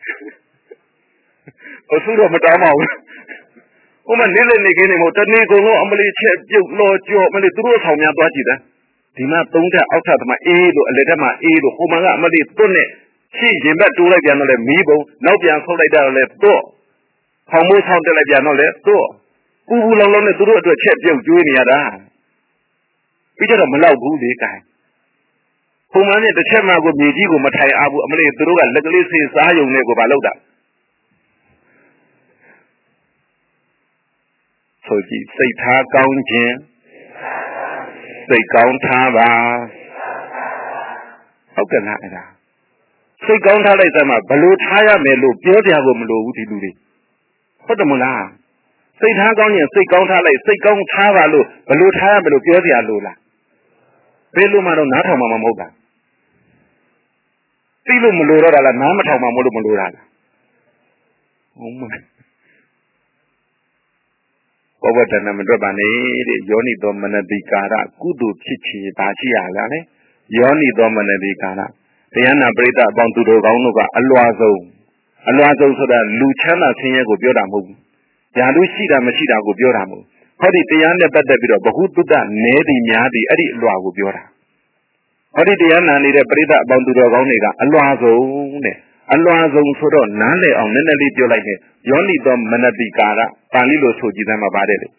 အဆူတော့မတောင်းပါဘူးဟိုမှနေလေနေကြီးနေမို့တနေ့ကုန်လုံးအမလေးချက်ပြုတ်လောကြောအမလေးသူတို့ဆောင်များသွားကြည့်တယ်ဒီမှာသုံးထက်အောက်ထပ်သမားအေးလို့အလက်ထက်မှာအေးလို့ဟိုမှာကအမလေးတွတ်နဲ့ရှင်းရင်ဘက်တိုးလိုက်ပြန်တော့လေမီးပုံနောက်ပြန်ဆုတ်လိုက်တာလည်းတွတ်ခေါင်းမိုးဆောင်းတက်လိုက်ပြန်တော့လေတွတ်ပူပူလောင်လောင်နဲ့သူတို့အတွက်ချက်ပြုတ်ကျွေးနေရတာပြီးကြတော့မလောက်ဘူးလေကိုင်ဟိုမှာနဲ့တစ်ချက်မှကိုမြေကြီးကိုမထိုင်အားဘူးအမလေးသူတို့ကလက်ကလေးစေးစားယုံနဲ့ကိုပါလောက်တာဆိုကြည့်စိတ်ထားကောင်းခြင်းစိတ်ကောင်းထားပါဟုတ်ကဲ့လားအဲ့ဒါစိတ်ကောင်းထားလိုက်စမ်းမှာဘလို့ထားရမယ်လို့ပြောပြဖို့မလိုဘူးဒီလူတွေဟုတ်တယ်မလားစိတ်ထားကောင်းရင်စိတ်ကောင်းထားလိုက်စိတ်ကောင်းထားပါလို့ဘလို့ထားရမယ်လို့ပြောပြလို့လားဘယ်လိုမှတော့နားထောင်မှာမဟုတ်တာသိလို့မလိုတော့တာလားနားမထောင်မှာမလို့မလိုတာလားဟုတ်မလားဘောဝတ္တနာမတွက်ပါနဲ့တဲ့ယောနိသောမနတိကာရကုသိုလ်ဖြစ်ချေပါရှိရလားလေယောနိသောမနတိကာရတရားနာပရိသတ်အပေါင်းသူတော်ကောင်းတို့ကအလွာဆုံးအလွာဆုံးဆိုတာလူချမ်းသာဆင်းရဲကိုပြောတာမဟုတ်ဘူးညာလူရှိတာမရှိတာကိုပြောတာမဟုတ်ဟောဒီတရားနဲ့ပတ်သက်ပြီးတော့ဘ ഹു တုတ္တနဲသည်များသည်အဲ့ဒီအလွာကိုပြောတာဟောဒီတရားနာနေတဲ့ပရိသတ်အပေါင်းသူတော်ကောင်းတွေကအလွာဆုံးတဲ့အလွာဆုံးဆိုတော့နားလည်အောင်နည်းနည်းလေးပြောလိုက်ရင်ယောနိသောမနတိကာရပါဠိလိုဆိုကြည့်သမ်းမှာပါတယ်လေ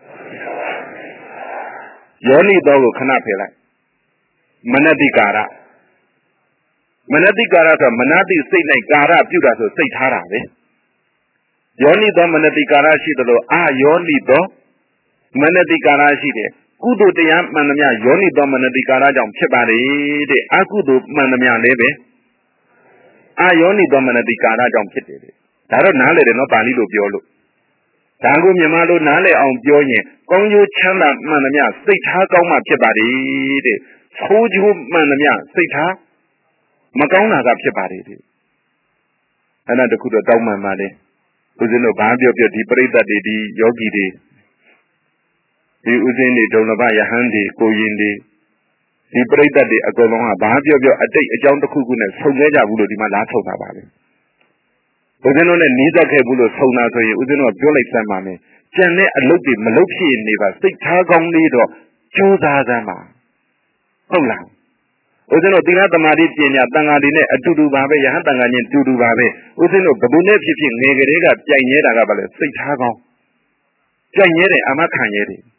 ယောနိသောကိုခဏဖယ်လိုက်မနတိကာရမနတိကာရဆိုမနတိစိတ်၌ကာရပြုတာဆိုစိတ်ထားတာပဲယောနိသောမနတိကာရရှိတယ်လို့အာယောနိသောမနတိကာရရှိတယ်ကုသိုလ်တရားမှန်သမျှယောနိသောမနတိကာရကြောင့်ဖြစ်ပါလေတဲ့အကုသိုလ်မှန်သမျှလည်းပဲအာယောနိသောမနတိကာရကြောင့်ဖြစ်တယ်တဲ့ဒါတော့နားလေတယ်နော်ပါဠိလိုပြောလို့ဒါကိုမြန်မာလိုနားလေအောင်ပြောရင်ကောင်းကျိုးချမ်းသာမှန်သမျှစိတ်ထားကောင်းမှဖြစ်ပါလေတဲ့ဆိုးကျိုးမှန်သမျှစိတ်ထားမကောင်းတာကဖြစ်ပါလေတဲ့အဲ့ဒါတခုတော့တောင်းမှန်ပါလေဦးဇင်းတို့ဘာပြောပြောဒီပရိသတ်တွေဒီယောဂီတွေဒီဦးဇင်းတွေဒုံလဘယဟန်တွေကိုရင်တွေဒီပရိသတ်တွေအကုန်လုံးကဘာပြောပြောအတိတ်အကြောင်းတစ်ခုခုနဲ့ဆုံခဲ့ကြဘူးလို့ဒီမှာလားထုတ်တာပါပဲဦးဇင်းတို့နဲ့နီးစပ်ခဲ့ဘူးလို့ဆုံတာဆိုရင်ဦးဇင်းတို့ကပြောလိုက်စမ်းပါမယ်ကျန်တဲ့အလုပ်တွေမလုပ်ဖြစ်နေပါစိတ်ထားကောင်းလေးတော့ကြိုးစားစမ်းပါဟုတ်လားဦးဇင်းတို့သီလသမာဓိပညာတန်ခါးတွေနဲ့အတူတူပါပဲယဟန်တန်ခါးချင်းတူတူပါပဲဦးဇင်းတို့ဘယ်သူနဲ့ဖြစ်ဖြစ်ငယ်ကလေးကပြိုင်နေတာကဘာလဲစိတ်ထားကောင်းပြိုင်ရဲတယ်အမခံရဲတယ်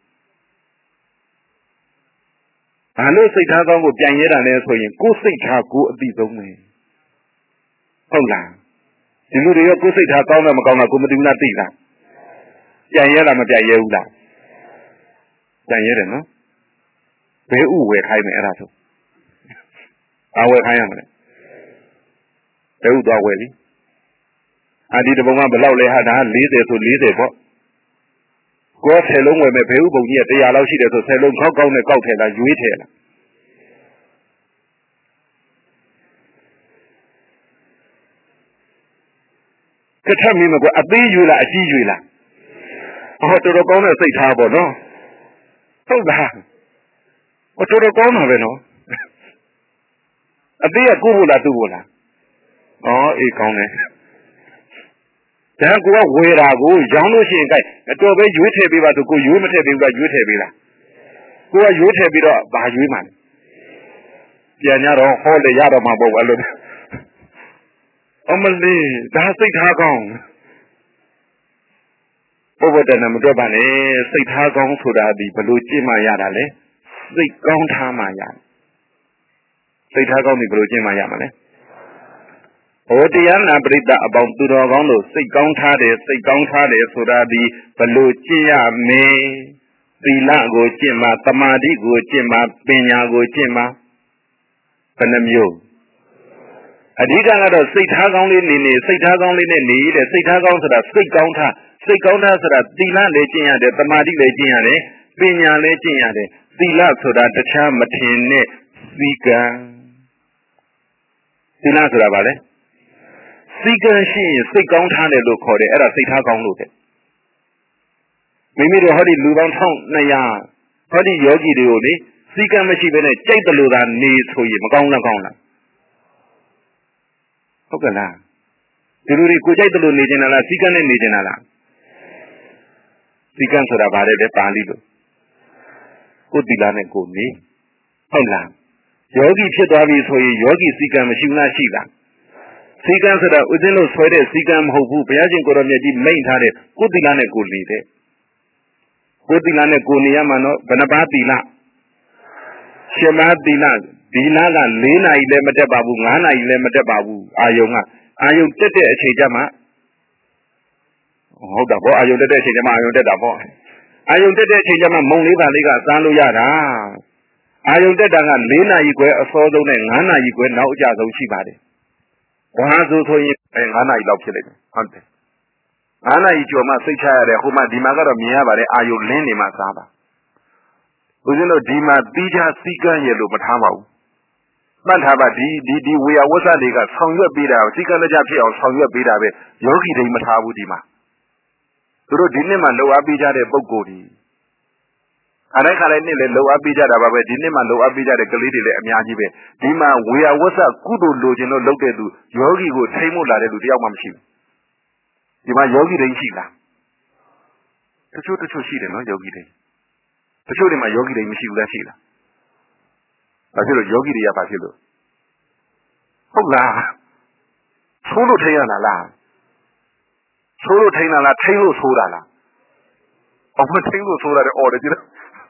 ဘာလို့စိတ်ထားကောင်းကိုပြန်ရဲတာလဲဆိုရင်ကိုယ်စိတ်ထားကိုအတိဆုံးပဲဟုတ်လားဒီလူတွေရောကိုယ်စိတ်ထားကောင်းတယ်မကောင်းတာကိုမသိဘူးလားသိလားပြန်ရဲလားမပြန်ရဲဘူးလားပြန်ရဲတယ်နော်ဘယ်ဥဝယ်ခိုင်းမယ်အဲ့ဒါဆိုအဝယ်ခိုင်းရမလဲဘယ်ဥသွားဝယ်လीအာဒီတပုံကဘယ်လောက်လဲဟာဒါ၄၀ဆို၄၀ပေါ့ကိုယ်ဆယ်လုံးဝယ်မယ်ဘယ်ဥပုံကြီးကတရားလောက်ရှိတယ်ဆိုဆယ်လုံးခောက်ကောက်နဲ့ကောက်ထည့်လားရွေးထည့်လားကထမင်းမကွာအသေးရွေးလားအကြီးရွေးလားဟောတော်တော်ကောင်းတဲ့စိတ်ထားပေါ့နော်ဟုတ်လားဟောတော်တော်ကောင်းတာပဲနော်အသေးကကိုဖို့လားသူ့ဖို့လားဩအေးကောင်းတယ်ဒါကိုကဝယ်တာကိုရောင်းလို့ရှိရင်ကြိုက်အတော်ပဲရွေးထည့်ပေးပါဆိုကိုရွေးမထည့်ပေးဘူးလားရွေးထည့်ပေးလားကိုကရွေးထည့်ပြီးတော့ဘာရွေးမှလဲပြန်ကြတော့ဟောလေရတော့မှာပေါ့အဲ့လိုအမလေးဒါစိတ်ထားကောင်းဘုဒ္ဓနာမတွေ့ပါနဲ့စိတ်ထားကောင်းဆိုတာဒီဘလို့ကြည့်မှရတာလေစိတ်ကောင်းထားမှရတယ်စိတ်ထားကောင်းဒီဘလို့ကြည့်မှရမှာလဲဟောတရားနာပရိသတ်အပေါင်းသူတော်ကောင်းတို့စိတ်ကောင်းထားတယ်စိတ်ကောင်းထားတယ်ဆိုတာဒီဘလို့ကြည့်ရမယ်သီလကိုကျင့်မှာသမာဓိကိုကျင့်မှာပညာကိုကျင့်မှာဘယ်နှမျိုးအဓိကကတော့စိတ်ထားကောင်းလေးနေနေစိတ်ထားကောင်းလေးနဲ့နေတဲ့စိတ်ထားကောင်းဆိုတာစိတ်ကောင်းထားစိတ်ကောင်းထားဆိုတာသီလလည်းကျင့်ရတယ်သမာဓိလည်းကျင့်ရတယ်ပညာလည်းကျင့်ရတယ်သီလဆိုတာတခြားမထင်နဲ့စည်းကံသီလဆိုတာဘာလဲစည်းကံရှိရင်စိတ်ကောင်းထားတယ်လို့ခေါ်တယ်အဲ့ဒါစိတ်ထားကောင်းလို့တဲ့မိမိတို့ဟောဒီလူပေါင်းတစ်နှစ်ရာဟောဒီယောဂီတွေကိုလေစည်းကံမရှိဘဲနဲ့ကြိုက်တယ်လို့သာနေဆိုရင်မကောင်းလားကောင်းလားဟုတ်ကဲ့လားဒီလူတွေကိုကြိုက်တယ်လို့နေကြလားစည်းကံနဲ့နေကြလားစည်းကံဆိုတာဘာလဲလဲပါဠိလိုကိုယ်တိလာနဲ့ကိုယ်နေဟုတ်လားယောဂီဖြစ်သွားပြီဆိုရင်ယောဂီစည်းကံမရှိဘူးလားရှိလားစည်းကံဆိုတာဥစဉ်လို့ဆွဲတဲ့စည်းကံမဟုတ်ဘူးဘုရားရှင်ကိုရောမြတ်ကြီးမိန့်ထားတဲ့ကိုယ်တိလာနဲ့ကိုယ်နေတဲ့ကိုယ်တိလာနဲ့ကိုယ်နေရမှာနော်ဘယ်နှပါးတိလာရှင်ပါးတိလာဒီနာက၄နာရီလည်းမတက်ပါဘူး၅နာရီလည်းမတက်ပါဘူးအာယုံကအာယုံတက်တဲ့အချိန်ကျမှဟုတ်တာပေါ့အာယုံတက်တဲ့အချိန်ကျမှအာယုံတက်တာပေါ့အာယုံတက်တဲ့အချိန်ကျမှမုံလေးပါလေးကစားလို့ရတာအာယုံတက်တာက၄နာရီခွဲအစောဆုံးနဲ့၅နာရီခွဲနောက်အကျဆုံးရှိပါတယ်ဘာဆိုဆိုရင်၅နာရီလောက်ဖြစ်လိမ့်မယ်ဟုတ်တယ်၅နာရီကျော်မှစိတ်ချရတယ်ဟိုမှဒီမှာကတော့မြင်ရပါတယ်အာယုံလင်းနေမှစားပါဦးဇင်းတို့ဒီမှာပြီးခြားစည်းကမ်းရလို့မထားပါဘူးမှတ်ထားပါဒီဒီဒီဝေယဝဆတွေကဆောင်ရွက်ပေးတာစည်းကမ်းတကျဖြစ်အောင်ဆောင်ရွက်ပေးတာပဲယောဂီတွေမထားဘူးဒီမှာသူတို့ဒီနှစ်မှလှုပ်အားပေးကြတဲ့ပုံကိုယ်ကြီးခါတိုင်းခါတိုင်းနှစ်လည်းလှုပ်အားပေးကြတာပါပဲဒီနှစ်မှလှုပ်အားပေးကြတဲ့ကလေးတွေလည်းအများကြီးပဲဒီမှာဝေယဝဆကုသိုလ်လိုချင်လို့လုပ်တဲ့သူယောဂီကိုထိမ့်မို့လာတဲ့လူတယောက်မှမရှိဘူးဒီမှာယောဂီတွေရှိလားတချို့တချို့ရှိတယ်နော်ယောဂီတွေတချို့တွေမှာယောဂီတွေမရှိဘူးလားရှိလားဘာဖြစ်လို့ယောဂီတွေကဘာဖြစ်လို့ဟုတ်လားဆိုးလို့ထိန်ရတာလားဆိုးလို့ထိန်တာလားထိန်လို့ဆိုးတာလားအော်မထိန်လို့ဆိုးတာတဲ့အော်တယ်ကြည့်လား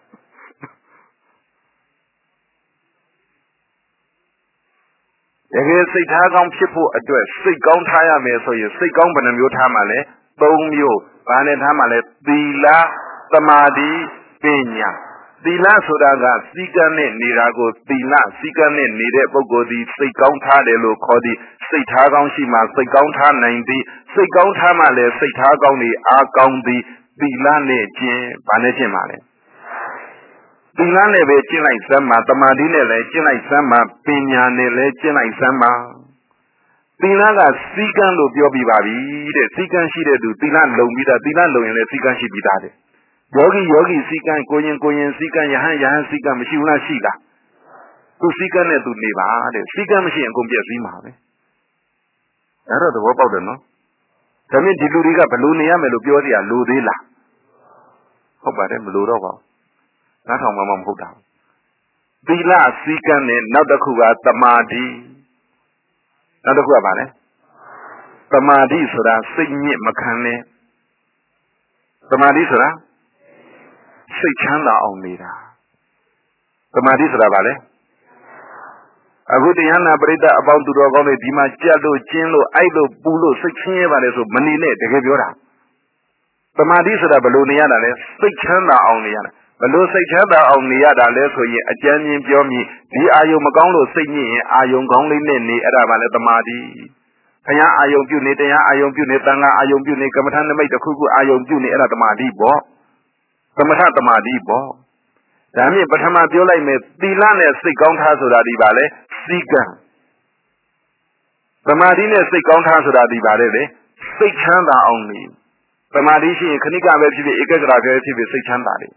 တကယ်စိတ်ထားကောင်းဖြစ်ဖို့အတွက်စိတ်ကောင်းထားရမယ်ဆိုရင်စိတ်ကောင်းဘယ်နှမျိုးထားမှလဲသုံးမျိုးဘာနဲ့ထားမှလဲသီလသမာဓိပညာသီလဆိုတာကစည်းကမ်းနဲ့နေတာကိုသီလစည်းကမ်းနဲ့နေတဲ့ပုဂ္ဂိုလ်ဒီစိတ်ကောင်းထားတယ်လို့ခေါ်သည်စိတ်ထားကောင်းရှိမှစိတ်ကောင်းထားနိုင်သည်စိတ်ကောင်းထားမှလည်းစိတ်ထားကောင်းသည်အားကောင်းသည်သီလနဲ့ကျင့်ဘာနဲ့ကျင့်ပါလဲသီလနဲ့ပဲကျင့်လိုက်စမ်းပါသမာဓိနဲ့လည်းကျင့်လိုက်စမ်းပါပညာနဲ့လည်းကျင့်လိုက်စမ်းပါသီလကစည်းကမ်းလို့ပြောပြပါပြီတဲ့စည်းကမ်းရှိတဲ့သူသီလလုံပြီးသားသီလလုံရင်လည်းစည်းကမ်းရှိပြီးသားတဲ့ယောဂီယောဂီစည်းကမ်းကိုရင်ကိုရင်စည်းကမ်းယဟန်ယဟန်စည်းကမ်းမရှိဘူးလားရှိလားသူစည်းကမ်းနဲ့သူနေပါတဲ့စည်းကမ်းမရှိရင်အကုန်ပြည့်စည်မှာပဲအဲ့တော့သဘောပေါက်တယ်နော်ဒါမြင့်ဒီလူတွေကဘလို့နေရမယ်လို့ပြောစရာလိုသေးလားဟုတ်ပါတယ်မလိုတော့ပါဘူးနားထောင်မှမဟုတ်တာသီလစည်းကမ်းနဲ့နောက်တစ်ခုကသမာဓိနောက်တစ်ခုကဘာလဲသမာဓိဆိုတာစိတ်ညစ်မခံနဲ့သမာဓိဆိုတာစိတ်ချမ်းသာအောင်နေတာသမာဓိဆိုတာဘာလဲအခုတရားနာပရိသတ်အပေါင်းသူတော်ကောင်းတွေဒီမှာကြက်လို့ကျင်းလို့အိုက်လို့ပူလို့စိတ်ချင်းရပါလေဆိုမနေနဲ့တကယ်ပြောတာသမာဓိဆိုတာဘယ်လိုနေရတာလဲစိတ်ချမ်းသာအောင်နေရတာဘယ်လိုစိတ်ချမ်းသာအောင်နေရတာလဲဆိုရင်အကျဉ်းချင်းပြောမြည်ဒီအာယုံမကောင်းလို့စိတ်ညစ်ရင်အာယုံကောင်းလေးနဲ့နေအဲ့ဒါပါလဲသမာဓိဘုရားအာယုံပြုနေတရားအာယုံပြုနေသံဃာအာယုံပြုနေကမ္မထာနမိတ်တစ်ခုခုအာယုံပြုနေအဲ့ဒါသမာဓိပေါ့သမထသမာဓိပေါ့ဒါမြင့်ပထမပြောလိုက်မယ်သီလနဲ့စိတ်ကောင်းထားဆိုတာဒီပါလေစည်းကံသမာဓိနဲ့စိတ်ကောင်းထားဆိုတာဒီပါလေလေစိတ်ချမ်းသာအောင်နေသမာဓိရှိရင်ခဏိကပဲဖြစ်ဖြစ်ဧကဂရပဲဖြစ်ဖြစ်စိတ်ချမ်းသာတယ်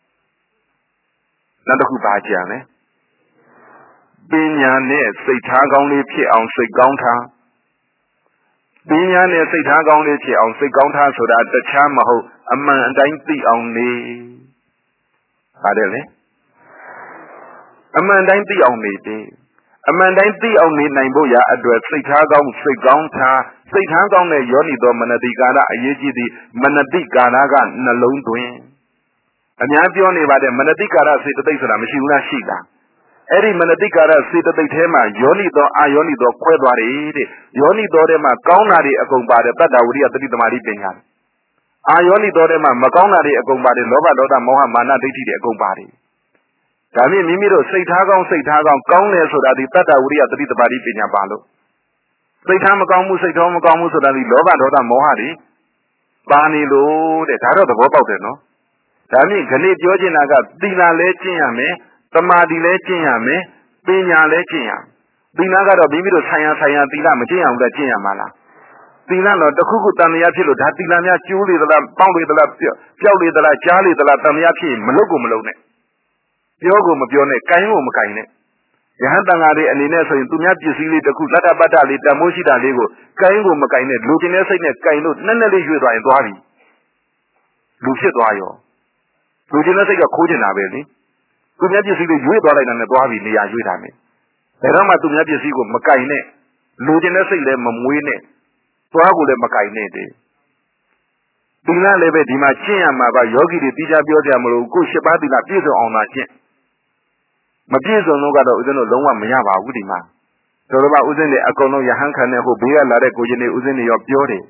နောက်တစ်ခုပါကြံလဲပညာနဲ့စိတ်ထားကောင်းလေးဖြစ်အောင်စိတ်ကောင်းထားပညာနဲ့စိတ်ထားကောင်းလေးဖြစ်အောင်စိတ်ကောင်းထားဆိုတာတခြားမဟုတ်အမှန်အတိုင်းသိအောင်နေပါတယ်လေအမှန်တိုင်းသိအောင်နေတယ်အမှန်တိုင်းသိအောင်နေနိုင်ဖို့ရာအတွက်စိတ်ထားကောင်းစိတ်ကောင်းထားစိတ်ထမ်းကောင်းတဲ့ယောနိသောမနတိကာရအရေးကြီးသည်မနတိကာရကနှလုံးသွင်းအများပြောနေပါတယ်မနတိကာရစေတသိက်ဆိုတာမရှိဘူးလားရှိတာအဲ့ဒီမနတိကာရစေတသိက်ထဲမှာယောနိသောအာယောနိသောခွဲသွားတယ်တဲ့ယောနိသောထဲမှာကောင်းတာတွေအကုန်ပါတယ်တတ္တဝိရိယတတိသမารိပညာအာယောနိသောထဲမှာမကောင်းတာတွေအကုန်ပါတယ်လောဘဒေါသမောဟမာနဒိဋ္ဌိတွေအကုန်ပါတယ်ဒါဖြင့်မိမိတို့စိတ်ထားကောင်းစိတ်ထားကောင်းကောင်းတယ်ဆိုတာဒီတတ္တဝိရိယတတိသမารိပညာပါလို့စိတ်ထားမကောင်းမှုစိတ်ท้องမကောင်းမှုဆိုတာဒီလောဘဒေါသမောဟတွေပါနေလို့တဲ့ဒါတော့သဘောပေါက်တယ်နော်ဒါဖြင့်ခဏပြောချင်တာကသီလလဲကျင့်ရမယ်သမာဓိလဲကျင့်ရမယ်ပညာလဲကျင့်ရမယ်သီလကတော့မိမိတို့ဆိုင်ရာဆိုင်ရာသီလမကျင့်အောင်လည်းကျင့်ရမှာလားသီလတော့တခုခုတန်မြာဖြစ်လို့ဒါသီလများကျိုးလေသလားပေါင်းလေသလားပျောက်လေသလားကြားလေသလားတန်မြာဖြစ်မလုပ်ကိုမလုပ်နဲ့ပြောကိုမပြောနဲ့ကိုင်းကိုမကိုင်းနဲ့ယဟန်တန်ဃာတွေအနေနဲ့ဆိုရင်သူများပစ္စည်းလေးတစ်ခုလတ္တပတ္တလေးတမိုးရှိတာလေးကိုကိုင်းကိုမကိုင်းနဲ့လူချင်းတဲ့စိတ်နဲ့ကိုင်းလို့နဲ့နဲ့လေးရွေ့သွားရင်သွားပြီလူဖြစ်သွားရောလူချင်းတဲ့စိတ်ကခိုးကျင်တာပဲလေသူများပစ္စည်းလေးရွေ့သွားလိုက်တာနဲ့သွားပြီနေရာရွေ့တာနဲ့ဘယ်တော့မှသူများပစ္စည်းကိုမကိုင်းနဲ့လူချင်းတဲ့စိတ်လည်းမမွေးနဲ့သွားကိုလည်းမကိုင်းနဲ့တဲ့ဒီလားလည်းပဲဒီမှာကျင့်ရမှာပါယောဂီတွေပြီးကြပြောကြမလို့ကိုရှစ်ပါးသီလပြည့်စုံအောင်သာကျင့်မပြည့်စုံတော့ကတော့ဦးဇင်းတို့လုံးဝမရပါဘူးဒီမှာတော်တော်မှဦးဇင်းတွေအကုန်လုံးယဟန်ခံတဲ့ဟိုဘေးကလာတဲ့ကိုရှင်တွေဦးဇင်းတွေရောပြောတယ်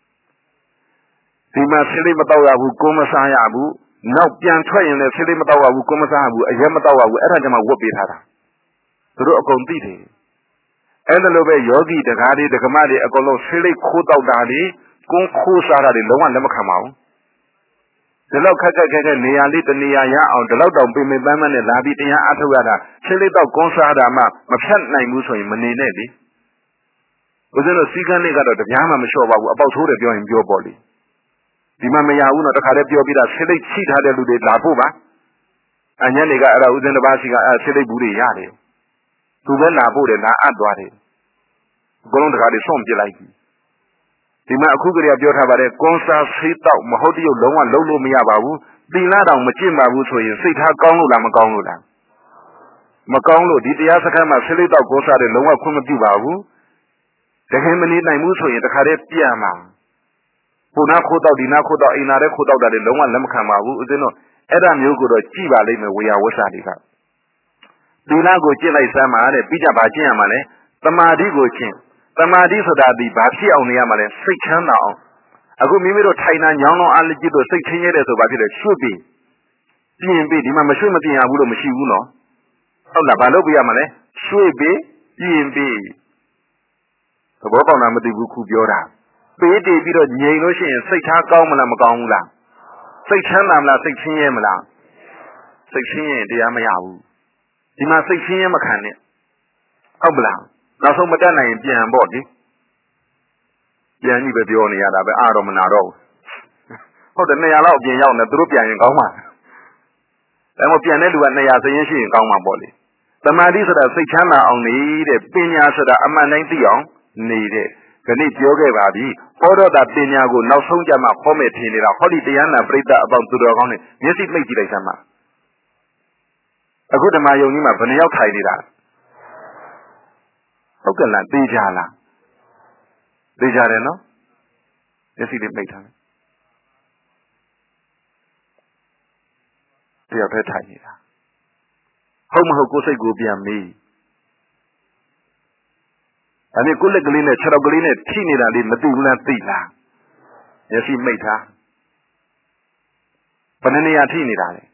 ဒီမှာဆေးလေးမတော့ရဘူးကိုမစားရဘူးနောက်ပြန်ထွက်ရင်လည်းဆေးလေးမတော့ရဘူးကိုမစားရဘူးအရက်မတော့ရဘူးအဲ့ဒါကြောင့်မှဝတ်ပေးထားတာသူတို့အကုန်သိတယ်အဲ့ဒါလိုပဲယောဂီတကားတွေဒကမတွေအကုန်လုံးဆေးလေးခိုးတော့တာတွေကိုခိုးစားတာတွေလုံးဝလက်မခံပါဘူးဒီလောက်ခက်ခက်ခဲခဲနေရာလေးတနေရာရအောင်ဒီလောက်တောင်ပင်ပင်ပန်းပန်းနဲ့လာပြီးတရားအထုတ်ရတာဆေးလေးတော့ကွန်စားတာမှမဖြတ်နိုင်ဘူးဆိုရင်မနေနဲ့လေဦးဇင်းတို့စီကန်းလေးကတော့တပြားမှမလျှော့ပါဘူးအပေါက်ထိုးတယ်ပြောရင်ပြောပေါ့လေဒီမှာမရဘူးတော့တခါတည်းပြောပြီးတာဆေးလေးချိထားတဲ့လူတွေလာဖို့ပါအညနေကအဲ့ဒါဦးဇင်းတစ်ပါးစီကအဲ့ဆေးလေးဘူးတွေရတယ်သူပဲလာဖို့တယ်လာအပ်သွားတယ်အကုန်လုံးတခါတည်းဆွန့်ပြလိုက်ပြီဒီမှာအခုကလေးကပြောထားပါတယ်ကွန်ဆာဆေးတောက်မဟုတ်တရုပ်လုံးဝလုံးလို့မရပါဘူးသီလတောင်မကျင့်ပါဘူးဆိုရင်စိတ်ထားကောင်းလို့လားမကောင်းလို့လားမကောင်းလို့ဒီတရားစခန်းမှာဆေးလေးတောက်ကွန်ဆာတွေလုံးဝခွင့်မပြုပါဘူးတကယ်မနေနိုင်ဘူးဆိုရင်တခါတည်းပြန်မှာဟိုနာခိုးတောက်ဒီနာခိုးတောက်အိမ်နာတဲ့ခိုးတောက်တာတွေလုံးဝလက်မခံပါဘူးဦးဇင်းတို့အဲ့ဒါမျိုးကိုတော့ကြည်ပါလိမ့်မယ်ဝေယဝဆတွေကသီလကိုကျင့်လိုက်စမ်းပါတဲ့ပြီးကြပါကျင့်ရမှာလဲသမာဓိကိုကျင့်သမာဓိဆိုတာဒီဘာဖြစ်အောင်နေရမှာလဲစိတ်ချမ်းသာအောင်အခုမိမိတို့ထိုင်တာညောင်းလုံးအားကြည့်လို့စိတ်ချင်းရဲတယ်ဆိုဘာဖြစ်လဲရွှေ့ပြီးပြင်ပြီးဒီမှာမရွှေ့မပြင်ရဘူးလို့မရှိဘူးနော်ဟုတ်လားဘာလုပ်ပြရမှာလဲရွှေ့ပြီးပြင်ပြီးသဘောပေါက်လားမသိဘူးခုပြောတာပေးတည်ပြီးတော့ငြိမ်လို့ရှိရင်စိတ်ထားကောင်းမလားမကောင်းဘူးလားစိတ်ချမ်းသာမလားစိတ်ချင်းရဲမလားစိတ်ချင်းရဲတရားမရဘူးဒီမှာစိတ်ချင်းရဲမခံနဲ့ဟုတ်ပလားနောက်ဆုံးမတတ်နိုင်ရင်ပြန်ပေါ့ဒီပြန်ကြီးပဲပြောနေရတာပဲအားတော့မနာတော့ဘူးဟုတ်တယ်နှစ်ရာလောက်ပြင်ရောက်နေသူတို့ပြန်ရင်ကောင်းမှာဒါမှမဟုတ်ပြန်တဲ့လူကနှစ်ရာစရင်ရှိရင်ကောင်းမှာပေါ့လေသမာဓိဆိုတာစိတ်ချမ်းသာအောင်နေတဲ့ပညာဆိုတာအမှန်တိုင်းသိအောင်နေတဲ့ခဏပြောခဲ့ပါပြီဟောတော့တာပညာကိုနောက်ဆုံးကြမှာဟောမယ်ထင်နေတာဟောဒီတရားနာပရိသတ်အပေါင်းသူတော်ကောင်းနဲ့မျက်စိမိတ်ကြည့်လိုက်စမ်းပါအခုဓမ္မယုံကြီးမှာဘယ်နှယောက်ထိုင်နေတာဟုတ်ကဲ့လားသိကြလားသိကြတယ်နော်မျက်စိလေးမိတ်ထားတယ်တရားဖက်ထိုင်နေတာဟုတ်မဟုတ်ကိုယ်စိတ်ကိုပြန်မေးအဲ့ဒီကိုယ်လက်ကလေးနဲ့ခြေထောက်ကလေးနဲ့ထိနေတာလေးမသိဘူးလားသိလားမျက်စိမိတ်ထားဘယ်နှနေရာထိနေတာလဲ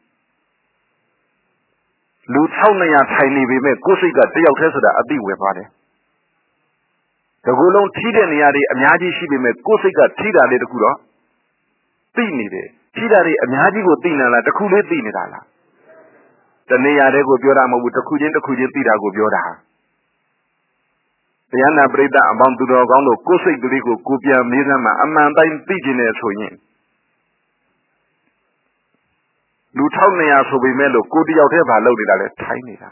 လူ၆နေရာထိုင်နေပေမဲ့ကိုယ်စိတ်ကတယောက်တည်းဆိုတာအသိဝင်သွားတယ်တကူလုံးထိတဲ့နေရာတွေအများကြီးရှိပေမဲ့ကိုယ်စိတ်ကထိတာလေးတခုတော့သိနေတယ်ထိတာတွေအများကြီးကိုသိနေလားတခုလေးသိနေတာလားတနေရာတည်းကိုပြောတာမဟုတ်ဘူးတခုချင်းတခုချင်းသိတာကိုပြောတာတရားနာပရိသတ်အပေါင်းသူတော်ကောင်းတို့ကိုယ်စိတ်ကလေးကိုကိုပြန်မေးစမ်းမှာအမှန်တိုင်းသိကျင်နေဆိုရင်လူ၆နေရာဆိုပေမဲ့လို့ကိုတယောက်တည်းဘာလုပ်နေတာလဲထိုင်နေတာ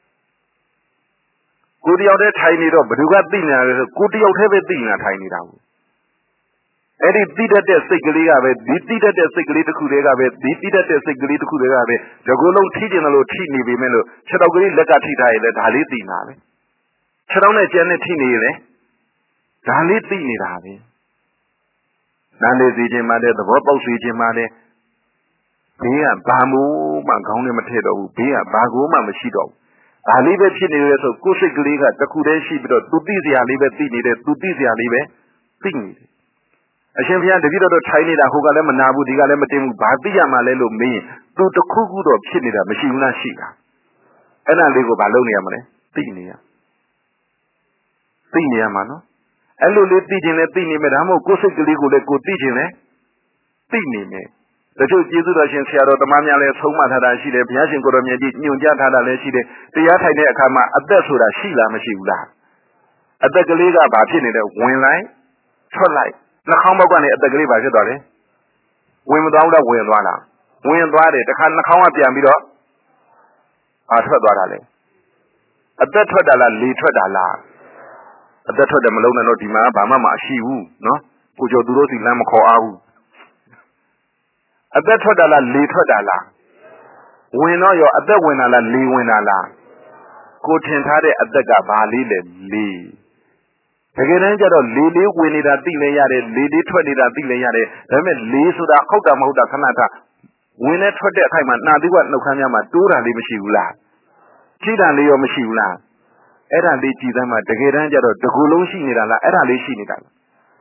ကိုတယောက်တည်းထိုင်နေတော့ဘယ်သူကသိနေတာလဲဆိုကိုတယောက်တည်းပဲသိနေတာထိုင်နေတာဘူးအဲ့ဒီသိတတ်တဲ့စိတ်ကလေးကပဲဒီသိတတ်တဲ့စိတ်ကလေးတစ်ခုတည်းကပဲဒီသိတတ်တဲ့စိတ်ကလေးတစ်ခုတည်းကပဲဒီကိုယ်လုံးထိကျင်တယ်လို့ထိနေပေမဲ့လို့ခြေထောက်ကလေးလက်ကထိထားရင်လည်းဒါလေးသိနာပဲခြေထောက်နဲ့ကျန်နဲ့ထိနေရင်လည်းဒါလေးသိနေတာပဲနားလေစီခြင်းမှလည်းသဘောပေါက်စီခြင်းမှလည်းဘေးကဘာမိုးမှခေါင်းနဲ့မထည့်တော့ဘူးဘေးကဘာကိုမှမရှိတော့ဘူးဒါလေးပဲဖြစ်နေတယ်ဆိုကိုယ်စိတ်ကလေးကတခုတည်းရှိပြီးတော့သူသိစရာလေးပဲသိနေတယ်သူသိစရာလေးပဲသိနေတယ်အရှင်ဘုရားတပည့်တော်တို့ထိုင်နေတာဟိုကလည်းမနာဘူးဒီကလည်းမတင်ဘူးဘာသိရမှလဲလို့မေးရင်သူတခုခုတော့ဖြစ်နေတာမရှိဘူးလားရှိတာအဲ့ဒါလေးကိုဘာလုပ်နေရမလဲသိနေရသိနေရမှာနော်အဲ့လိုလေးသိခြင်းနဲ့သိနေမယ်ဒါမှမဟုတ်ကိုယ်စိတ်ကလေးကိုလည်းကိုသိခြင်းနဲ့သိနေမယ်တချို့ကျေးဇူးတော်ရှင်ဆရာတော်တမန်များလည်းဆုံးမထားတာရှိတယ်ဘုရားရှင်ကိုယ်တော်မြတ်ကြီးညွှန်ကြားထားတာလည်းရှိတယ်တရားထိုင်တဲ့အခါမှာအသက်ဆိုတာရှိလားမရှိဘူးလားအသက်ကလေးကဘာဖြစ်နေလဲဝင်လိုက်ထွက်လိုက်နှာခေါင်းဘောက်ကနေအသက်ကလေးဘာဖြစ်သွားလဲဝင်မသွားဘူးလားဝင်သွားလားဝင်သွားတယ်တခါနှာခေါင်းကပြန်ပြီးတော့အာထွက်သွားတာလေအသက်ထွက်တာလားလေထွက်တာလားအသက်ထွက်တယ်မလုံးနဲ့တော့ဒီမှာဘာမှမရှိဘူးနော်ကိုကျော်သူတို့စီလမ်းမခေါ်အားဘူးအသက်ထွက်တာလားလေထွက်တာလားဝင်တော့ရောအသက်ဝင်တာလားလေဝင်တာလားကိုထင်ထားတဲ့အသက်ကဘာလေးလဲလေတကယ်တမ်းကျတော့လေလေးဝင်နေတာသိလဲရတယ်လေလေးထွက်နေတာသိလဲရတယ်ဒါပေမဲ့လေဆိုတာဟုတ်တာမဟုတ်တာခဏတာဝင်နဲ့ထွက်တဲ့အခိုက်မှာနှာသီးကနှုတ်ခမ်းများမှာတိုးတာလေးမရှိဘူးလားကြည့်တာလေးရောမရှိဘူးလားအဲ့ဒါလေးကြည်သမ်းမှာတကယ်တမ်းကျတော့တကူလုံးရှိနေတာလားအဲ့ဒါလေးရှိနေတာလား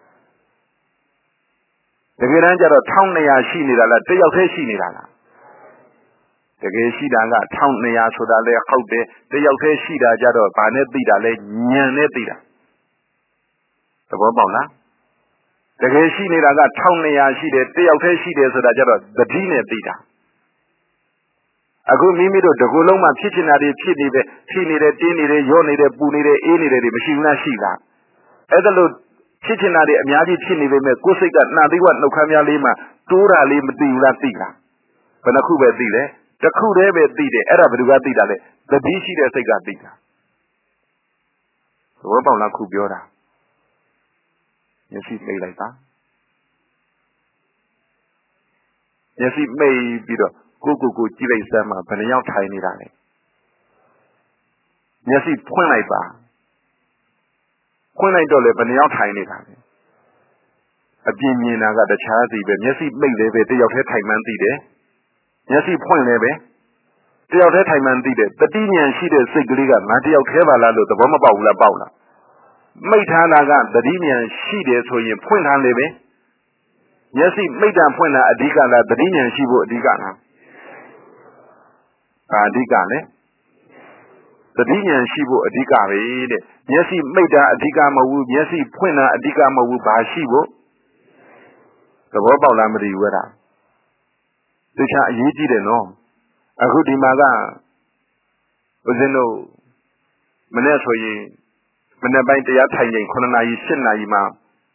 တကယ်တမ်းကျတော့twelve hundredရှိနေတာလားတယောက်တည်းရှိနေတာလားတကယ်ရှိတာကtwelve hundredဆိုတာလဲဟုတ်တယ်တယောက်တည်းရှိတာကြတော့ဘာနဲ့သိတာလဲဉာဏ်နဲ့သိတာသဘောပေါက်လားတကယ်ရှိနေတာကtwelve hundredရှိတယ်တယောက်တည်းရှိတယ်ဆိုတာကြတော့သတိနဲ့သိတာအခုမိမိတို့တကူလုံးမှာဖြစ်ချင်တာတွေဖြစ်နေတယ်ဖြစ်နေတယ်တင်းနေတယ်ရောနေတယ်ပူနေတယ်အေးနေတယ်တွေမရှိဘူးလားရှိလားအဲ့ဒါလို့ဖြစ်ချင်တာတွေအများကြီးဖြစ်နေပေမဲ့ကိုယ်စိတ်ကနှာသီးကနှုတ်ခမ်းများလေးမှာတိုးတာလေးမသိဘူးလားသိလားဘယ်နှခုပဲသိလဲတစ်ခုတည်းပဲသိတယ်အဲ့ဒါဘယ်သူကသိတာလဲသတိရှိတဲ့စိတ်ကသိတာသဘောပေါက်လားခုပြောတာမျက်စိမိတ်လိုက်ပါမျက်စိမိတ်ပြီးတော့ကိုကိုကိုကြည့်လိုက်စမ်းမှာဘယ်နှယောက်ထိုင်နေတာလဲမျက်စိဖွင့်လိုက်ပါဖွင့်လိုက်တော့လေဘယ်နှယောက်ထိုင်နေတာလဲအပြင်းမြင်တာကတခြားစီပဲမျက်စိမိတ်လည်းပဲတယောက်တည်းထိုင်မှန်းသိတယ်မျက်စိဖွင့်လည်းပဲတယောက်တည်းထိုင်မှန်းသိတယ်တတိဉာဏ်ရှိတဲ့စိတ်ကလေးကငါတယောက်တည်းပါလားလို့သဘောမပေါက်ဘူးလားပေါက်လားမိတ်ထားတာကတတိဉာဏ်ရှိတယ်ဆိုရင်ဖွင့်ထားလည်းပဲမျက်စိမိတ်တံဖွင့်တာအဓိကလားတတိဉာဏ်ရှိဖို့အဓိကလားအဓိကလည်းသတိဉာဏ်ရှိဖို့အဓိကပဲတဲ့မျက်စိမိတ်တာအဓိကမဟုတ်ဘူးမျက်စိဖွင့်တာအဓိကမဟုတ်ဘူးဘာရှိဖို့သဘောပေါက်လားမသိဘူးအဲ့ဒါတခြားအရေးကြီးတယ်နော်အခုဒီမှာကဦးဇင်းတို့မနေ့ဆိုရင်မနေ့ပိုင်းတရားထိုင်ချိန်9နာရီ10နာရီမှာ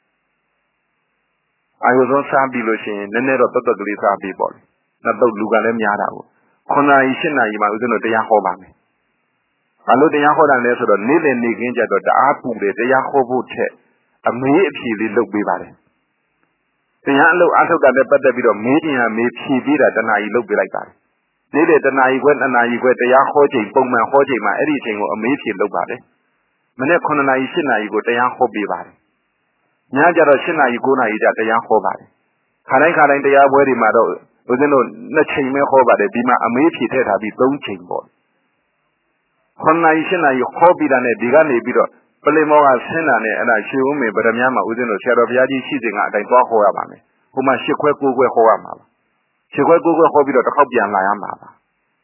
အာယုသောစားပြီးလို့ရှိရင်နည်းနည်းတော့တက်တက်ကလေးစားပြီးပေါ့လေနှစ်တော့လူကလည်းများတာပေါ့9နာရီ10နာရီမှာဦးဇင်းတို့တရားဟောပါမယ်ဘာလို့တရားဟောတာလဲဆိုတော့နေ့လည်နေ့ခင်းကျတော့တအားပူတယ်တရားဟောဖို့ထက်အမေးအဖြေလေးလုပ်ပေးပါတယ်တရားအလုပ်အထုတ်တာနဲ့ပတ်သက်ပြီးတော့မေးခြင်းဟာမေးဖြေပေးတာတနာရီလုပ်ပေးလိုက်ပါတယ်နေ့လည်တနာရီခွဲနှစ်နာရီခွဲတရားဟောချိန်ပုံမှန်ဟောချိန်မှာအဲ့ဒီအချိန်ကိုအမေးဖြေလုပ်ပါတယ်မနေ့9နာရီ10နာရီကိုတရားဟောပေးပါတယ်ညကျတော့10နာရီ9နာရီကျတရားဟောပါတယ်ခါတိုင်းခါတိုင်းတရားပွဲတွေမှာတော့ဦးဇင်းတို့နှစ်ချိန်ပဲဟောပါတယ်ဒီမှာအမေးဖြေထည့်ထားပြီးသုံးချိန်ပေါ့9နာရီ10နာရီဟောပြီးတာနဲ့ဒီကနေပြီးတော့ပလင်မောကဆင်းတာနဲ့အဲ့ဒါရွှေဦးမေဗရမမှာဦးဇင်းတို့ဆရာတော်ဘုရားကြီးရှိစဉ်ကအတိုင်းသွားဟောရပါမယ်ဟိုမှာရှစ်ခွဲကိုးခွဲဟောရမှာပါရှစ်ခွဲကိုးခွဲဟောပြီးတော့တစ်ခေါက်ပြန်လာရမှာပါ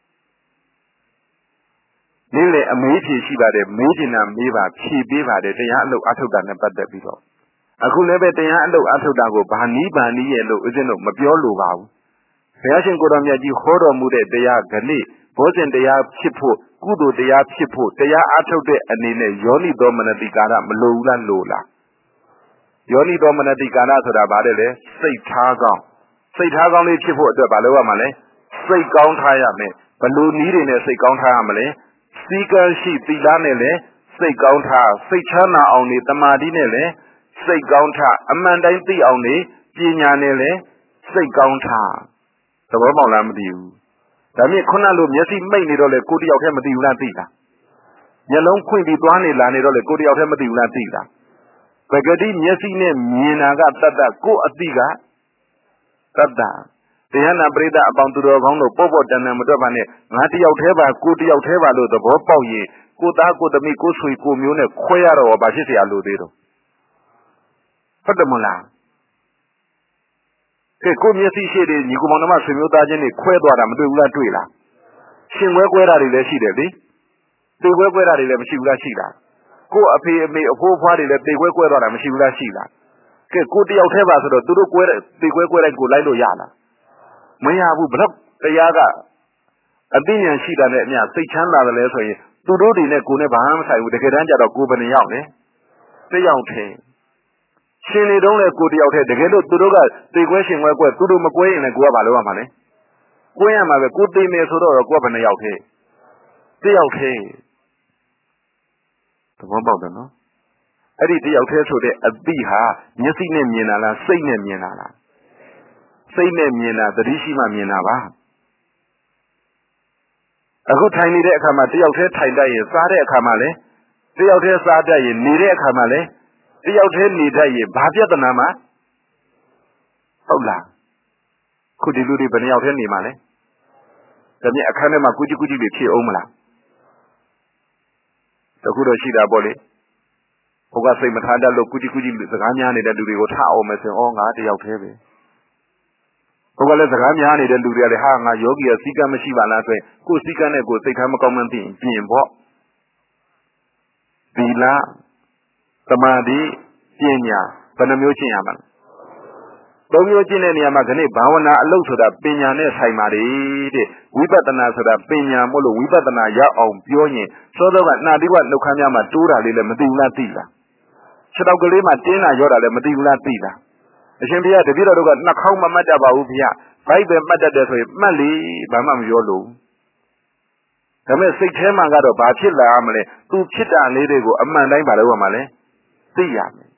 နေ့လေအမေးဖြေရှိပါတယ်မေးချင်တာမေးပါဖြေပေးပါတယ်တရားအလုပ်အထုတ်တာနဲ့ပတ်သက်ပြီးတော့အခုလည်းပဲတရားအလုပ်အထုတ်တာကိုဘာနည်းဘာနည်းရဲ့လို့ဦးဇင်းတို့မပြောလိုပါဘူးဘုရားရှင်ကိုယ်တော်မြတ်ကြီးဟောတော်မူတဲ့တရားကနေ့ဘောဇဉ်တရားဖြစ်ဖို့ကုသိုလ်တရားဖြစ်ဖို့တရားအထုတ်တဲ့အနေနဲ့ယောနိသောမနတိကာရမလိုဘူးလားလိုလားယောနိသောမနတိကာရဆိုတာဗါတယ်လေစိတ်ထားကောင်းစိတ်ထားကောင်းလေးဖြစ်ဖို့အတွက်ဘာလုပ်ရမှာလဲစိတ်ကောင်းထားရမယ်ဘလို့နည်းတွေနဲ့စိတ်ကောင်းထားရမလဲစီကံရှိသီလနဲ့လည်းစိတ်ကောင်းထားစိတ်ချမ်းသာအောင်နေတမာတိနဲ့လည်းစိတ်ကောင်းထားအမှန်တိုင်းသိအောင်နေပညာနဲ့လည်းစိတ်ကောင်းထားသဘောပေါက်လားမသိဘူးဒါမြင့်ခုနလိုမျက်စိမိတ်နေတော့လေကိုတယောက်တည်းမသိဘူးလားသိလားမျက်လုံးဖွင့်ပြီးသွားနေလာနေတော့လေကိုတယောက်တည်းမသိဘူးလားသိလား Bagadi Yasine Minaga Tata Ko Atiga Tata. The Hana Breda about to the Gondo Popo and Madovane, Nati Outeva, Kuti Outeva, the Bopoye, Kutako the Miko Sui Kumune, Koyaro or Bashiti Aludido. For the Mula. Que come yesi shede ni ko monama swemi o ta jin ni khwe twa ta maတွေ့ဘူးလားတွေ့လားရှင်ဝဲကွဲတာတွေလည်းရှိတယ်လေတေကွဲကွဲတာတွေလည်းမရှိဘူးလားရှိလားကိုအဖေအမေအဖိုးဖွားတွေလည်းတေကွဲကွဲသွားတာမရှိဘူးလားရှိလားကဲကိုတယောက်တည်းပါဆိုတော့သူတို့ကွဲတဲ့တေကွဲကွဲတိုင်းကိုလိုက်လို့ရလားမရဘူးဘလို့တရားကအသိဉာဏ်ရှိတာနဲ့အမျှစိတ်ချမ်းသာတယ်လဲဆိုရင်သူတို့တွေနဲ့ကိုယ်နဲ့ဘာမှမဆိုင်ဘူးတကယ်တမ်းကျတော့ကိုယ်ဘယ်နှယောက်လဲတစ်ယောက်ထင်းရှင်နေတော့လေကိုတယောက်တည်းတကယ်လို့သူတို့ကတေကွဲရှင်ကွဲကွဲသူတို့မကွဲရင်လည်းကိုကဘာလုပ်ရမှာလဲကွဲရမှာပဲကိုသိမယ်ဆိုတော့ကိုကဘယ်နှယောက်ထဲတယောက်ထဲသဘောပေါက်တယ်နော်အဲ့ဒီတယောက်ထဲဆိုတဲ့အတိဟာမျက်စိနဲ့မြင်တာလားစိတ်နဲ့မြင်တာလားစိတ်နဲ့မြင်တာသတိရှိမှမြင်တာပါအခုထိုင်နေတဲ့အခါမှာတယောက်ထဲထိုင်တတ်ရင်စားတဲ့အခါမှာလည်းတယောက်ထဲစားတတ်ရင်နေတဲ့အခါမှာလည်းတယောက်တည်းနေတတ်ရင်ဘာပြဿနာမှဟုတ်လားခုဒီလူတွေဘယ်နှယောက်တည်းနေမှာလဲဒါမြင်အခန်းထဲမှာကုကြီးကုကြီးတွေဖြစ်အောင်မလားတခုတော့ရှိတာပေါ့လေဟိုကစိတ်မထားတတ်လို့ကုကြီးကုကြီးစကားများနေတဲ့လူတွေကိုထအောင်မယ်ဆိုရင်ဩငါတယောက်တည်းပဲဟိုကလည်းစကားများနေတဲ့လူတွေကလည်းဟာငါယောဂီရဲ့စီကံမရှိပါလားဆိုရင်ကိုယ်စီကံနဲ့ကိုယ်စိတ်ထားမကောင်းမှန်းသိရင်ပြင်ပေါ့ဒီလားသမာဓိပညာဘယ်နှမျိုးကျင့်ရမှာလဲသုံးမျိုးကျင့်တဲ့နေရာမှာခဏဘာဝနာအလုပ်ဆိုတာပညာနဲ့ဆိုင်ပါတယ်တဲ့ဝိပဿနာဆိုတာပညာမို့လို့ဝိပဿနာရောက်အောင်ပြောရင်သောသောကနာတိဝနှုတ်ခမ်းများမှာတိုးတာလေးလည်းမသိဘူးလားသိလားခြေတော်ကလေးမှာတင်းတာရောတာလည်းမသိဘူးလားသိလားအရှင်ဘုရားတပည့်တော်တို့ကနှာခေါင်းမမှတ်တတ်ပါဘူးဘုရားဘိုက်ပဲမှတ်တတ်တယ်ဆိုရင်မှတ်လေဘာမှမပြောလို့ဒါပေမဲ့စိတ်ထဲမှာကတော့ဘာဖြစ်လာမလဲသူဖြစ်တာလေးတွေကိုအမှန်တိုင်းဘာလို့ရမှာလဲသိရမယ်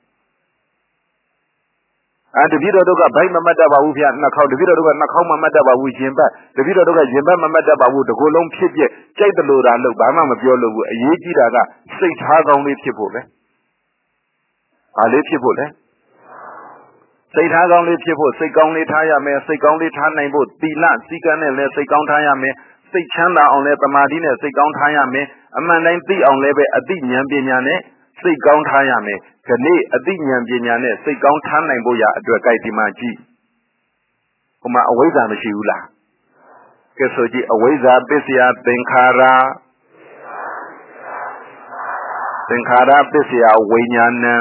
အာတပည့်တော်တို့ကဘိုက်မမှတ်တတ်ပါဘူးဗျာနှာခေါင်းတပည့်တော်တို့ကနှာခေါင်းမမှတ်တတ်ပါဘူးရင်ဘတ်တပည့်တော်တို့ကရင်ဘတ်မမှတ်တတ်ပါဘူးတကိုယ်လုံးဖြစ်ပြက်ကြိုက်တယ်လို့သာလို့ဘာမှမပြောလို့ဘူးအရေးကြီးတာကစိတ်ထားကောင်းလေးဖြစ်ဖို့ပဲဘာလေးဖြစ်ဖို့လဲစိတ်ထားကောင်းလေးဖြစ်ဖို့စိတ်ကောင်းလေးထားရမယ်စိတ်ကောင်းလေးထားနိုင်ဖို့သီလစည်းကမ်းနဲ့လည်းစိတ်ကောင်းထားရမယ်စိတ်ချမ်းသာအောင်လည်းတမာတိနဲ့စိတ်ကောင်းထားရမယ်အမှန်တိုင်းသိအောင်လည်းပဲအသိဉာဏ်ပညာနဲ့စိတ်ကောင်းထားရမယ်ခဏအသိဉာဏ်ပညာနဲ့စိတ်ကောင်းထားနိုင်ဖို့ရအတွက်ကြိုက်ဒီမှာကြည့်ဟိုမှာအဝိဇ္ဇာမရှိဘူးလားကဲဆိုကြည့်အဝိဇ္ဇာပစ္စယသင်္ခါရသင်္ခါရပစ္စယဝိညာဏံ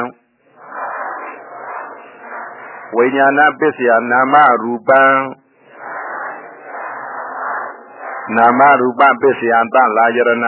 ဝိညာဏပစ္စယနာမရူပံနာမရူပပစ္စယတလာယရဏ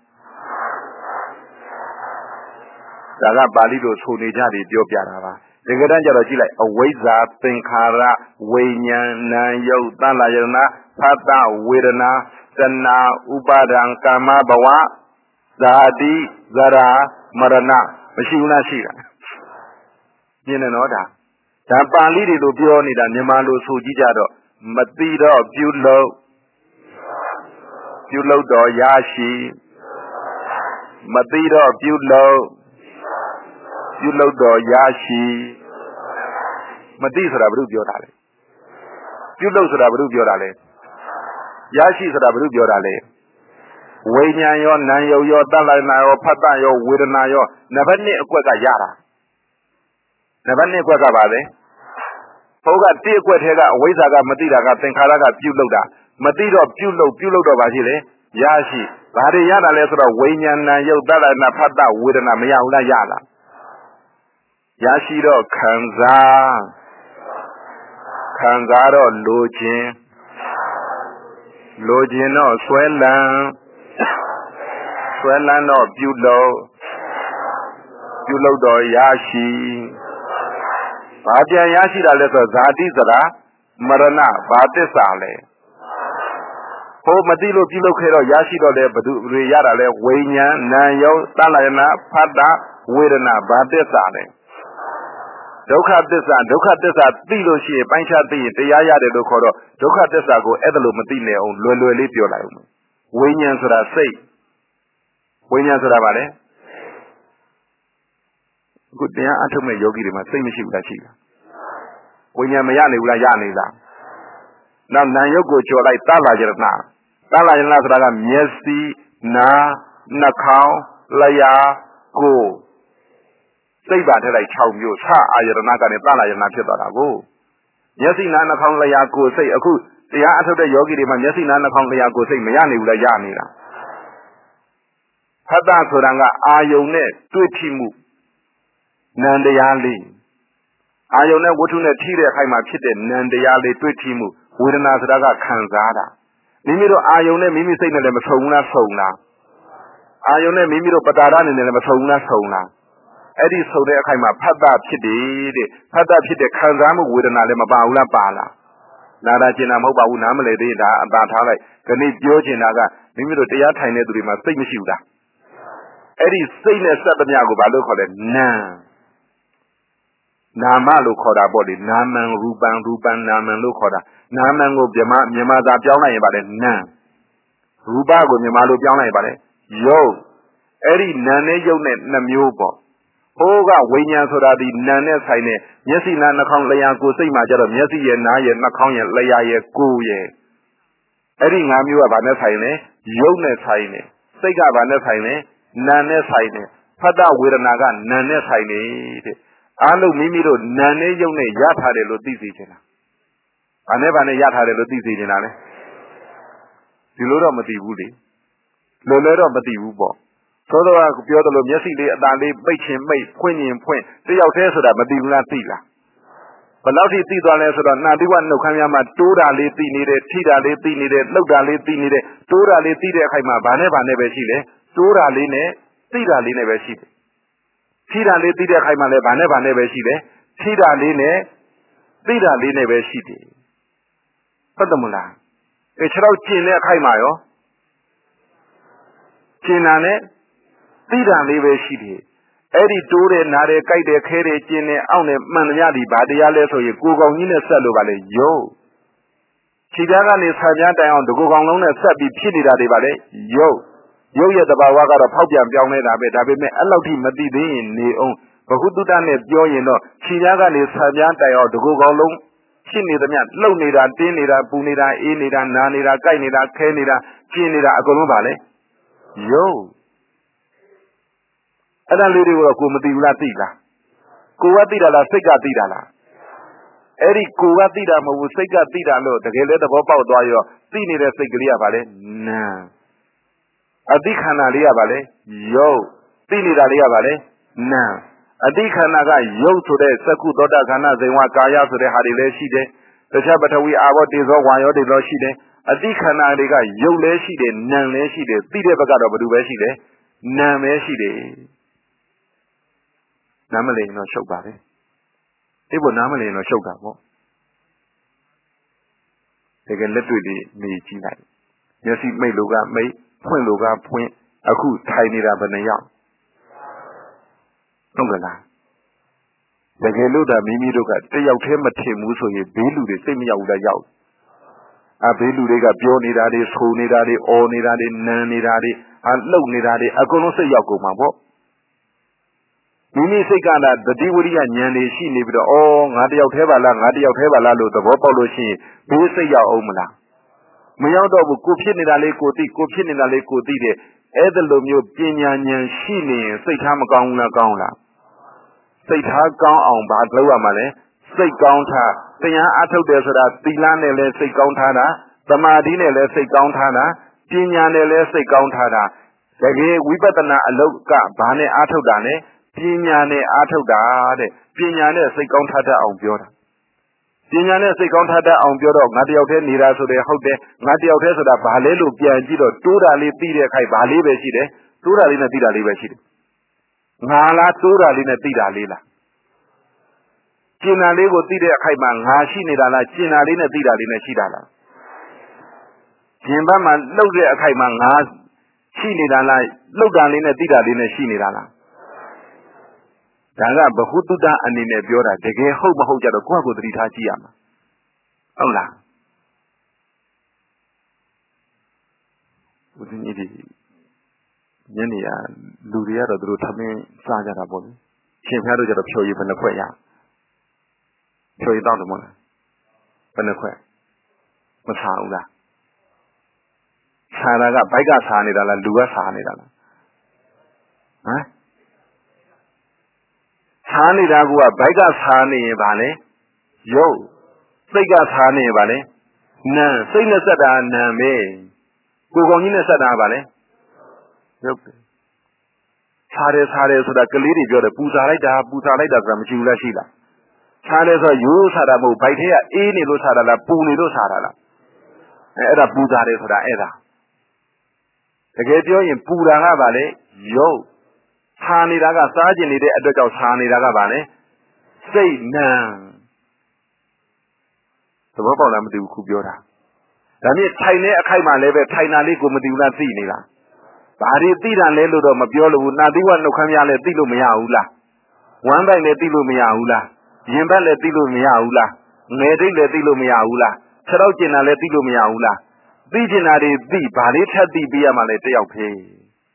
ဒါကပါဠိလိုဆိုနေကြတယ်ပြောပြတာပါတကယ်တမ်းကျတော့ကြည့်လိုက်အဝိဇ္ဇာသင်္ခါရဝိညာဏံယုတ်တလာယရဏဖတ်တဝေဒနာသနာဥပါဒံကာမဘဝဇာတိဇရာမရဏမရှိဘူးလားရှိတာမြင်တယ်နော်ဒါဒါပါဠိတွေလိုပြောနေတာမြန်မာလိုဆိုကြည့်ကြတော့မသိတော့ပြုလို့ပြုလို့တော့ရရှိမသိတော့ပြုလို့ပြုလို့တော့ရရှိမသိဆိုတာဘယ်လိုပြောတာလဲပြုလို့ဆိုတာဘယ်လိုပြောတာလဲရရှိဆိုတာဘယ်လိုပြောတာလဲဝိညာဉ်ရောနာမ်ယုတ်ရောတလနာရောဖတ်တရောဝေဒနာရောနံပါတ်နှစ်အကွက်ကရတာနံပါတ်နှစ်အကွက်ကပါပဲဟိုကတိအကွက်ထဲကအဝိဇ္ဇာကမသိတာကသင်္ခါရကပြုတ်လို့တာမသိတော့ပြုတ်လို့ပြုတ်လို့တော့ပါရှိလေရရှိဘာတွေရတာလဲဆိုတော့ဝိညာဏယုတ်တလနာဖတ်တဝေဒနာမရဘူးလားရလားရရှိတော့ခံစားခံစားတော့လိုခြင်းလိုခြင်းတော့ဆွဲလန်းဆွဲလန်းတော့ပြုတ်လို့ပြုတ်လို့တော့ရရှိဘာပြန်ရရှိတာလဲဆိုဇာတိစရာမရဏဘာသစ္စာလဲဟိုမသိလို့ပြုလုပ်ခဲ့တော့ရရှိတော့လေဘသူတွေရတာလဲဝိညာဉ်နာယုတ်တလယနာဖတ်တာဝေဒနာဘာသစ္စာလဲဒုက္ခသစ္စာဒုက္ခသစ္စာသိလို့ရှိရင်ပိုင်းခြားသိရင်တရားရတယ်လို့ခေါ်တော့ဒုက္ခသစ္စာကိုအဲ့ဒါလို့မသိနေအောင်လွယ်လွယ်လေးပြောလိုက်အောင်ဝိညာဉ်ဆိုတာစိတ်ဝိညာဉ်ဆိုတာဗာလဲ Good day, I told my yogi, my same issue that she. When you're Mayani, we are Yanila. Now, now you go to like Talajana. Talajana, Miesi, Na, Nakao, Laya, go. Say that like Chow Yu, Sa, Ayanaga, and Talajana, go. Yesi, Nana, Laya, go, say a good. The answer the yogi, my Yesi, Nana, Laya, go, say Mayani, we are Yanila. Hada Suranga, Ayone, Twitimu, Nandayali. Ayone, what you need to have my kid, Nandayali, Twitimu, Udanazaga, Kanzada. Mimiro Ayone, Mimi say them a sona sona. Ayone, Mimiro Pataran and them a sona sona. Eddie so there came a Pada Pidi, Pada Pidi, Kanzamu, Udanalema Baula Bala. Nada Jina Moba Unamale, about how I can eat Georginaga, Mimiro Deata, Nedri, my same issue. Eddie saying a seven yago balo call it na Namalo called our body, Naman Ruban Ruban Naman Lokoda, Naman of Yama Yamada Jana about it na Rubago Yamalo Jana about it. Yo Eddie Nane Yonet Namubo. Oga Wanya Soda the Nane Sine, Yesi Nana Kong Layanko, say my job, Yesi and Naya Nakong Laya Kuye. Eddie Namu about Nesine, Yonet Sine, Sega Vanesine. Nane Sine, Pada Wiranaga, Nane Sine, Alu Mimiro, Nane Yone, Yata de Lotizina. I never knew Yata de Lotizina. Silura Matibuli, Lolero Matibubo. So the Piotr Messi, Dali, Bachin, May, Queen and Point, they are there so that Matibula Tila. But now he sees on answer that Nadiwan no Kayama, Tura Liti needed, Tida Liti needed, Loda Liti needed, Tura Liti de Kaima, Baneva never chile. Tura line, Tira line veshide. Tira le tira kaimale baneva ne veshide. Tira line, Tira line veshide. Padamula. A child chine kaimayo. Chinane, Tira le veshide. Eddie Dore Nare Kaide Kere Chine, Aune Manayadi, Badiale, so you Google in a salubale, yo. Chidaga is Hajata on the Google and Sabi Chididade, yo. Yo yet about Waga Popia Bione Dabe Dabe may allow him a did in the own. But who do that joy, you know? Chiaga is Sajanta or the Google long. She need a man, low nida, dinida, punida, inida, nanida, kainida, kenida, chinida, agolubale. Yo. And a lady will go Madila Tila. Kuatida la Sega Tidala. Eric Kuatida will Sega Tidalo, the Gale of Bobo Doyo, Tinida Segria Vale. Nah. Adikana Lia Vale, yo, Tinida Lia Vale, na. Adikana yo to the Saku Doda Gana, they want Gaya to the Hadile Shide, the Shabata we are what is all why the Roshide, Adikana Liga, yo Leshide, Nan Leshide, Pide Bagada Badubeshide, Nam Eshide. Namale no show body. It will normally no show that. They can literally me tonight. Yes, it may look at me. Point Loga point a good tiny rabanaya. Nongana. The Geluda Mimi Loga, they out him a team who so ye Belu the same Yauda Yau. A Belu they got Bionidade, Sonidade, Onidade, Nanidade, and Lonidade, a gono say Yago Mambo. Mimi say Gana, the Diwari and Yane, she lived all Nadi out Hevala, Nadi out Hevala, the Bopolo she, who say Yaomla. Mayado will go in the Lake, go in the Lake, Edelomio, Pinyan, Shini, say Tamagauna Gauna. Say Tagaun on Badloa Male, say Gaunta, say Ato Desert, Pilane, let's say Gauntana, the Madine, let's say Gauntana, Pinyan, let's say Gauntana. The gay we better not look at Bane Ato Dane, Pinyane Ato Dade, Pinyane, say Gauntata on Biota. Pinyane, say Gauntata on Biota, Nadia Nira, so they hold there, Nadia Tessa, Balelu, Piangido, Tura Lipide, Kai Bali Beside, Tura Lina Tida Libeside. Nala Tura Lina Tida Lila. China Lego Tida Kaiman, Hashi Nidala, China Lina Tida Lina Shidala. Jimbaman, Loga Kaiman, Shinidala, Logan Lina Tida Lina Shinidala. Danga Bahutuda and in a Biora, the gay home Hoja the Quago Ritachiam. Ola. Within it, Yenia, Luria, the Rutami, Saja Boli. ရှင်ဖျားတို့ကျတော့ဖြိုရည်ဘယ်နှခွက်ရဖြိုရည်တော့တယ်မဟုတ်လားဘယ်နှခွက်မစားဘူးလားစားတာကဘိုက်ကစားနေတာလားလူကစားနေတာလားဟမ်စားနေတာကဘိုက်ကစားနေရင်ဗာလေရုပ်စိတ်ကစားနေရင်ဗာလေနာစိတ်နဲ့စက်တာနာပဲကိုယ်ကောင်ကြီးနဲ့စက်တာဗာလေရုပ်စားတယ်စားတယ်ဆိုတာကလေးတွေပြောတယ်ပူစားလိုက်တာပူစားလိုက်တာဆိုတာမရှိဘူးလားရှိလားစားတယ်ဆိုရိုးစားတာမဟုတ်ဘိုက်ထဲကအေးနေလို့စားတာလားပူနေလို့စားတာလားအဲအဲ့ဒါပူစားတယ်ဆိုတာအဲ့ဒါတကယ်ပြောရင်ပူတာကဗာလေရုပ်စားနေတာကစားကျင်နေတဲ့အတွက်ကြောင့်စားနေတာကဗာလေစိတ်နာသဘောပေါက်လားမသိဘူးခုပြောတာဒါမြင့်ထိုင်တဲ့အခိုက်မှာလည်းပဲထိုင်တာလေးကိုမသိဘူးလားသိနေလားဘာတွေသိတာလဲလို့တော့မပြောလို့ဘူးနာသီဝနှုတ်ခမ်းများလည်းသိလို့မရဘူးလားဝမ်းပိုက်လည်းသိလို့မရဘူးလားရင်ဘတ်လည်းသိလို့မရဘူးလားငယ်တိတ်လည်းသိလို့မရဘူးလားခြေတော့ကျင်တာလည်းသိလို့မရဘူးလားသိကျင်တာတွေသိဘာလေးထပ်သိပေးရမှလဲတယောက်ဖေး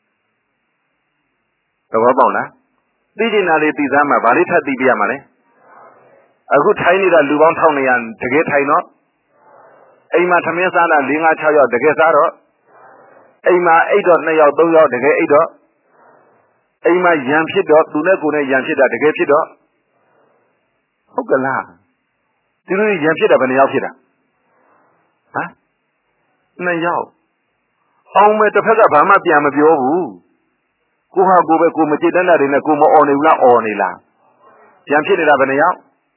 သဘောပေါက်လားသိကျင်တာလေးသိသားမှဘာလေးထပ်သိပေးရမှလဲအခုထိုင်နေတာလူပေါင်းထောင်နေရတကယ်ထိုင်တော့အိမ်မှာသမင်းစားတာ၄၅၆ယောက်တကယ်စားတော့အိမ်မှာအိတ်တော့၂ယောက်၃ယောက်တကယ်အိတ်တော့အိမ်မှာရံဖြစ်တော့သူနဲ့ကိုယ်နဲ့ရံဖြစ်တာတကယ်ဖြစ်တော့ဟုတ်ကလားသူတို့ရံဖြစ်တာဘယ်နှယောက်ဖြစ်တာဟမ်နှစ်ယောက်အောင်မဲ့တစ်ဖက်ကဘာမှပြန်မပြောဘူးကိုဟာကိုပဲကိုမကြည်တတ်တာတွေနဲ့ကိုမអော်နေဘူးလားអော်နေလားရံဖြစ်နေတာဘယ်နှယောက်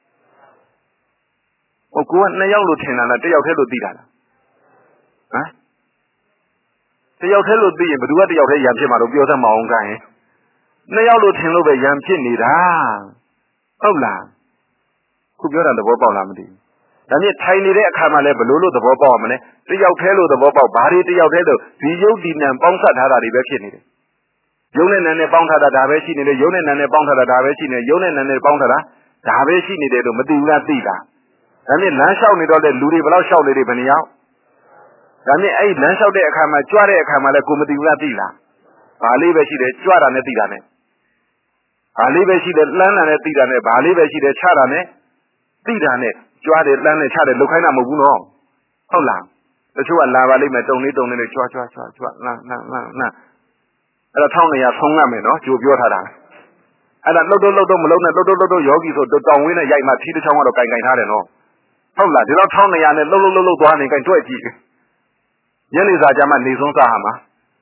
ဟိုကိုကနှစ်ယောက်လို့ထင်တာလားတစ်ယောက်တည်းလို့သိတာလားဟမ်တစ်ယောက်တည်းလို့သိရင်ဘယ်သူကတစ်ယောက်တည်းရံဖြစ်မှာတော့ပြောသမအောင်ကိုင်းနှစ်ယောက်လို့ထင်လို့ပဲရံဖြစ်နေတာဟုတ်လားခုပြောတာသဘောပေါက်လားမသိဘူးဒါမြင့်ထိုင်နေတဲ့အခါမှာလည်းဘလို့လို့သဘောပေါက်ရမလဲတစ်ယောက်တည်းလို့သဘောပေါက်ဘာတွေတစ်ယောက်တည်းလို့ဒီယုတ်ဒီနံပေါင်းဆက်ထားတာတွေပဲဖြစ်နေတယ်ယုံနဲ့နံနဲ့ပေါင်းထားတာဒါပဲရှိနေတယ်ယုံနဲ့နံနဲ့ပေါင်းထားတာဒါပဲရှိနေတယ်ယုံနဲ့နံနဲ့ပေါင်းထားတာဒါပဲရှိနေတယ်လို့မသိဘူးလားသိလားဒါမြင့်လမ်းလျှောက်နေတော့လေလူတွေဘယ်လောက်လျှောက်နေတယ်ဘယ်နှယောက်ဒါမြင့်အဲ့လမ်းလျှောက်တဲ့အခါမှာကြွတဲ့အခါမှာလည်းကိုမသိဘူးလားသိလားဘာလေးပဲရှိတယ်ကြွတာနဲ့သိတာနဲ့ဘာလေးပဲရှိတယ်လှမ်းတာနဲ့သိတာနဲ့ဘာလေးပဲရှိတယ်ချတာနဲ့သိတာနဲ့ကြွားတယ်လှမ်းတယ်ချတယ်လုတ်ခိုင်းတာမဟုတ်ဘူးနော်ဟုတ်လားတချို့ကလာပါလိမ့်မယ်တုံလေးတုံလေးနဲ့ကြွားကြွားကြွားကြွားလှမ်းလှမ်းလှမ်းလှမ်းအဲ့ဒါထောင်းနေရဆုံးရမယ်နော်ကြိုပြောထားတာအဲ့ဒါလှုပ်တော့လှုပ်တော့မလှုပ်နဲ့လှုပ်တော့လှုပ်တော့ယောဂီဆိုတောင်ဝင်းနဲ့ရိုက်မှဖြီးတစ်ချောင်းကတော့ကင်ကင်ထားတယ်နော်ဟုတ်လားဒီတော့ထောင်းနေရနဲ့လှုပ်လှုပ်လှုပ်လှုပ်သွားနေကင်တွေ့ကြည့်ညနေစာကြမှာနေဆုံးစားဟာမှာ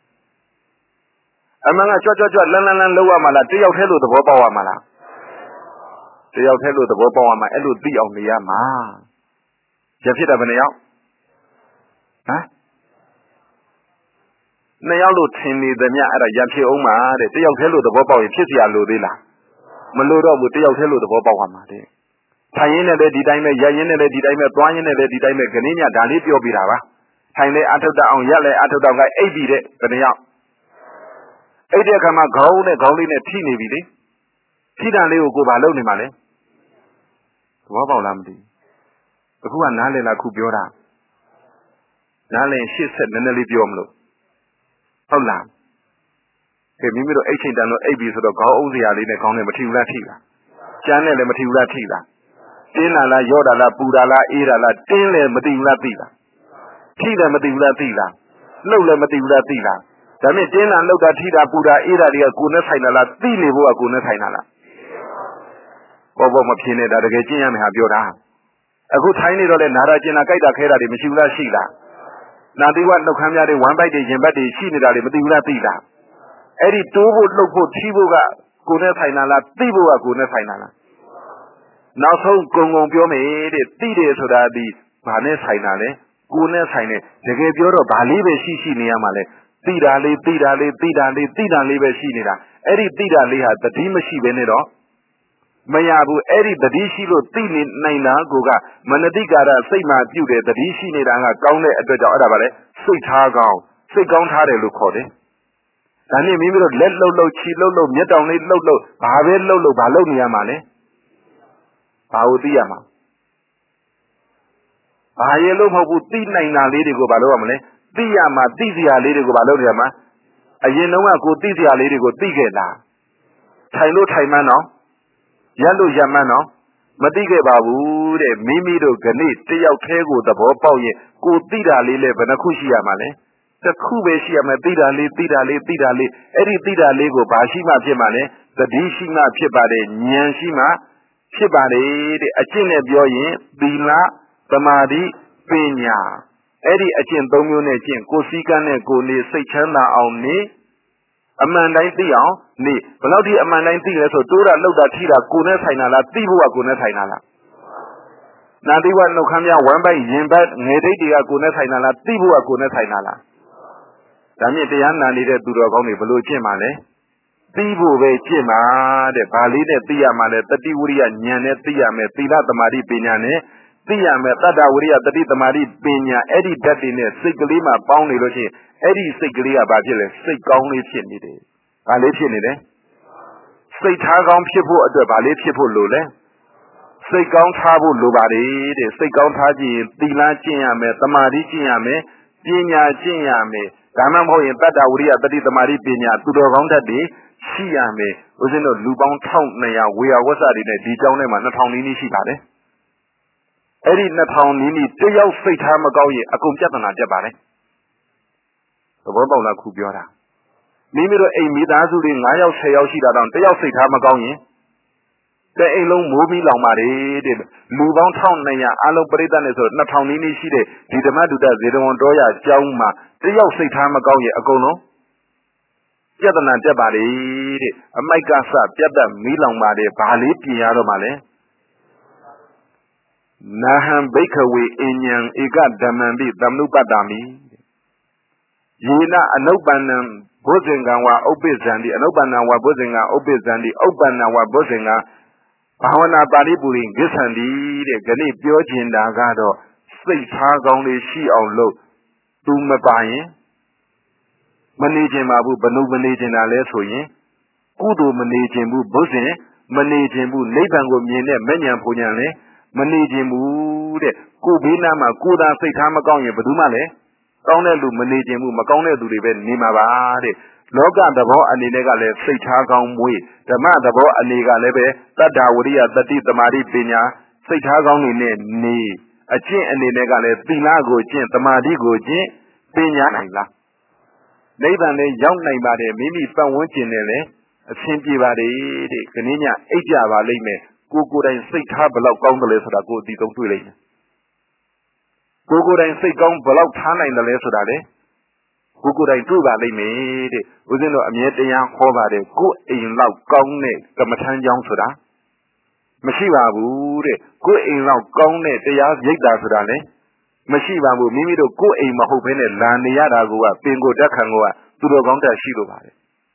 အမှန်ကကြွကြွကြွလန်းလန်းလန်းလှုပ်ရမှာလားတယောက်တည်းလို့သဘောပေါက်ရမှာလားတယောက်တည်းလို့သဘောပေါက်ရမှာအဲ့လိုသိအောင်နေရမှာရဖြစ်တာဘယ်နှယောက်ဟမ်နှစ်ယောက်လို့ထင်နေသမျှအဲ့ဒါရဖြစ်အောင်မှာတဲ့တယောက်တည်းလို့သဘောပေါက်ရင်ဖြစ်เสียလို့သေးလားမလို့တော့ဘူးတယောက်တည်းလို့သဘောပေါက်ရမှာတဲ့ထိုင်ရင်းနဲ့လည်းဒီတိုင်းပဲရရင်းနဲ့လည်းဒီတိုင်းပဲသွားရင်းနဲ့လည်းဒီတိုင်းပဲခင်းညဒါလေးပြောပြတာပါထိုင်လေအထုတ်တအောင်ရက်လေအထုတ်တော့ကအိပ်ပြီးတဲ့ဘယ်နှယောက်အဲ့ဒီအခါမှာခေါင်းနဲ့ခေါင်းလေးနဲ့ထိနေပြီလေထိတာလေးကိုကိုဘာလုပ်နေမှာလဲသဘောပေါက်လားမသိဘူးအခုကနားလည်လားခုပြောတာနားလည်ရှစ်ဆက်နည်းနည်းလေးပြောမလို့ဟုတ်လားကဲမိမိတို့အိတ်ချိန်တန်တော့အိပ်ပြီဆိုတော့ခေါင်းအုပ်စရာလေးနဲ့ခေါင်းနဲ့မထိဘူးလားထိလားကျန်းနဲ့လည်းမထိဘူးလားထိလားတင်းလာလားရော့တာလားပူတာလားအေးတာလားတင်းလည်းမသိဘူးလားသိလားထိတယ်မသိဘူးလားသိလားလှုပ်လည်းမသိဘူးလားသိလားဒါနဲ့တင်းတာလှုပ်တာထိတာပူတာအေးတာတွေကကိုယ်နဲ့ဆိုင်တာလားသိနေဖို့ကကိုယ်နဲ့ဆိုင်တာလားဘောဘောမဖြစ်နေတာတကယ်ကျင့်ရမယ်ဟာပြောတာအခုထိုင်းနေတော့လေနာတာကျင်တာကြိုက်တာခဲတာတွေမရှိဘူးလားရှိလားနာသီဝနှုတ်ခမ်းများတွေဝမ်းပိုက်တွေရင်ဘတ်တွေရှိနေတာတွေမသိဘူးလားသိလားအဲ့ဒီတိုးဖို့လှုပ်ဖို့ထိဖို့ကကိုယ်နဲ့ဆိုင်တာလားသိဖို့ကကိုယ်နဲ့ဆိုင်တာလားနောက်ဆုံးဂုံဂုံပြောမယ်တဲ့သိတယ်ဆိုတာဒီဘာနဲ့ဆိုင်တာလဲကိုယ်နဲ့ဆိုင်တယ်တကယ်ပြောတော့ဘာလေးပဲရှိရှိနေရမှာလဲသိတာလေးသိတာလေးသိတာလေးသိတာလေးပဲရှိနေတာအဲ့ဒီသိတာလေးဟာတတိမရှိဘဲနဲ့တော့မရဘူးအဲ့ဒီတတိရှိလို့သိနေနိုင်တာကိုကမနတိကာရစိတ်မှပြုတယ်တတိရှိနေတာကကောင်းတဲ့အတွက်ကြောင့်အဲ့ဒါပါလေစိတ်ထားကောင်းစိတ်ကောင်းထားတယ်လို့ခေါ်တယ်ဒါနဲ့မိမိတို့လက်လှုပ်လှုပ်ခြေလှုပ်လှုပ်မျက်တောင်လေးလှုပ်လှုပ်ဘာပဲလှုပ်လှုပ်ဘာလုပ်နေရမှာလဲဘာကိုသိရမှာဘာရေလို့မဟုတ်ဘူးသိနိုင်တာလေးတွေကိုဘာလုပ်ရမလဲသိရမှာသိစရာလေးတွေကိုဘာလုပ်ရမှာအရင်တုန်းကကိုသိစရာလေးတွေကိုသိခဲ့လားထိုင်လို့ထိုင်မှန်းတော့ Yellow Yamano, Madiga Babu, Mimi do Ganit, Tiao Kego, the Bopoye, Go Tida Lile, Benakushi Yamane, the Kube Shiama Tida Li, Tida Li, Tida Li, Eri Tida Lego, Bashima Jemane, the Dishima Chibade, Nyanshima, Chibade, the Achine Bioye, Bila, Tamadi, Pena, Eri Achin Domune, Kosikan, Goni, Sechana on me. A man like the young, nay, but now the man like the so do that look that he that goodness Hainala, Tibu goodness Hainala. Now they want no come one by Yimbat, Nede, the goodness Hainala, Tibu goodness Hainala. Damn it, the Anna needed to the Goni below Jimane. Tibu ve Jima, the Balide, Tiamane, the Diuria, Nyane, Tiame, Tila, the Mari Pinane, Tiame, Tadauria, the Mari Pina, Eddie Dadine, Siglima, Bounty Logi. Eddie Siglia Bajil, Sig only chinny. Ballet Say Tagon people at the ballet people Lule. Say Gon Tabu Lubari, say Gon Taji, Dila Jiame, Tamari Jiame, Jinia Jiame, Gamamo in Tadauria, that is the Mari Pina, to the round that day, Shiame, was in a Lubon town, Naya, we are was at in a Dijon and not only Nishibade. Eddie Naton Nini, they all say Tamagoy, a Kumjatana Jabane. The Bobola Kubiora. Mimi to a Midazu in Naya Sayo Shida down, they all say Tamagoni. The Elo movie Lomari did move on town Naya, Alo Bredan is not Townini Shide, did the Maduda, they don't Doya, Jauma, they all say Tamagoni, Agono. Yadana Jabari, a Maikasa, Jada Milong Made, Bali Piano Male. Naham Bakerway in Yang, Igat Damambi, Damnubadami. Yena anobanam bozenga wa obezandi anobana wa bozenga obezandi obana wa bozenga bawana baliburi gisandi de gani pyo chin da ga do sait tha kaung le shi aung lo tu ma pa yin ma ne chin ma bu banu ma ne chin da le so yin kudo ma ne chin bu bozen ma ne chin bu nibban ko myin de menyan phonyan le ma ne chin bu de ko be na ma ko da sait tha ma kaung yin badu ma le County to managing Macone to live in Nimavade. Logan the Bo and Negale, say Tagon way. The man the Bo and Negalebe, that Dawria, that is the Mari Pina, say Tagon in knee. A chin and the Negale, Pinago chin, the Madigo chin, Pina Nila. Nathan, a young name by the Mimi found one chin, a simply body, Canina, Asia Valime, Google and say Tabla Gondolas that go to the Google and say gone below Tana in the Lesodade. Google and do that they made within a mere young Hovade, go in loud gone, the Matan Young Soda. Mashiva would go in loud gone, the Yaz Yigda Sodane. Mashiva would mimi to go in Mahopene, Laniada Goa, Bingo Dakangoa, to the Gonta Shido.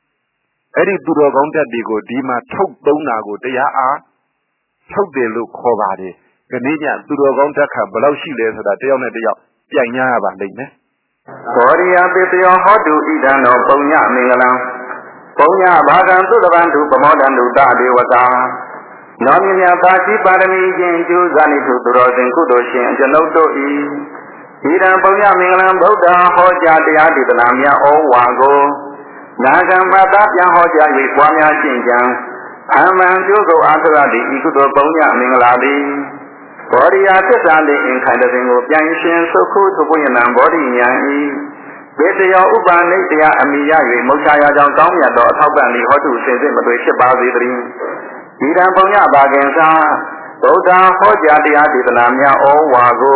Eddie to the Gonta Digo, Dima, Tok Donago, they are Tok de look Hovade. Canadian to the Gontaka, below she lives at the Diana de Yanyaba, Lane. Korea, Bitio, Hodu, Idan, or Ponya, Mingala. Ponya, Bagan to the Bandu, Pamodan, Dadi, Wata. Nomina, Tachi, Parami, Jews, Zani to the Rosin, Kudoshi, and Janoto E. Idan Ponya, Mingala, Boda, Hoja, the Adi, the Lamia, O Wago. Nagam, Matapia, Hoja, with Wamia, Chinjang. Aman, Jogo, Antaradi, Ikudo, Ponya, Mingaladi. Body artisan in kind of thing of Yanshin, so cool to win and body Yangi. Better your Uban, Natia, and Mia, Moshaya, John Tomia, or Tobani, how to say them, but we ship out the dream. Idan Ponya Bagansa, Boda, Hoja, the Adi, the Lamia, or Wago.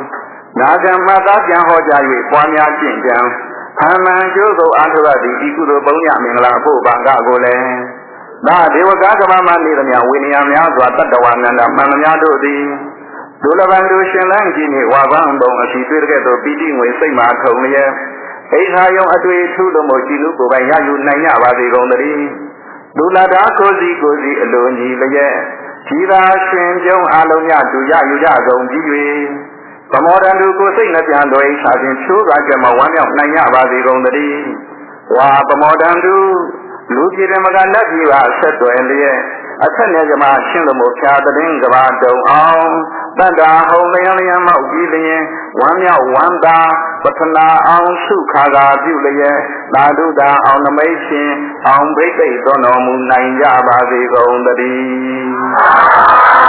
Nagam Matapian Hoja, Wamia, Jinjang. Haman, Jogo, Antaradi, Ikudo, Ponya, Mingla, Bangagole. Now, they were Gagamama, Nidamia, William Yazwa, Tadawan, and Manamado. Dulavandu Shenlangi, Wabambo, as he did get the beating with Saint Marconia. Eight high on a way to the Mochilu, by Yayu Naya, Vadi Gondari. Dulada Cozy Cozy alone, Hilaye. Tira Shen Jong Alonia to Yayu Yazon Jiwe. From more than to go sing at the Android, having two like a one of Naya, Vadi Gondari. Wa, from more than to Luki Remagana, you are set to Elia. A ten years of my Shilamo, the Ring of our Dome. Banda, Holy Mount Gillian, ဝမ်းမြောက်ဝမ်းသာပထနာအောင်စုခါကာပြုလျက်သာဓုတာအောင်နမိတ်ရှင်အောင်ဘိသိက်တော်တော်မူနိုင်ကြပါစေကုန်သတည်း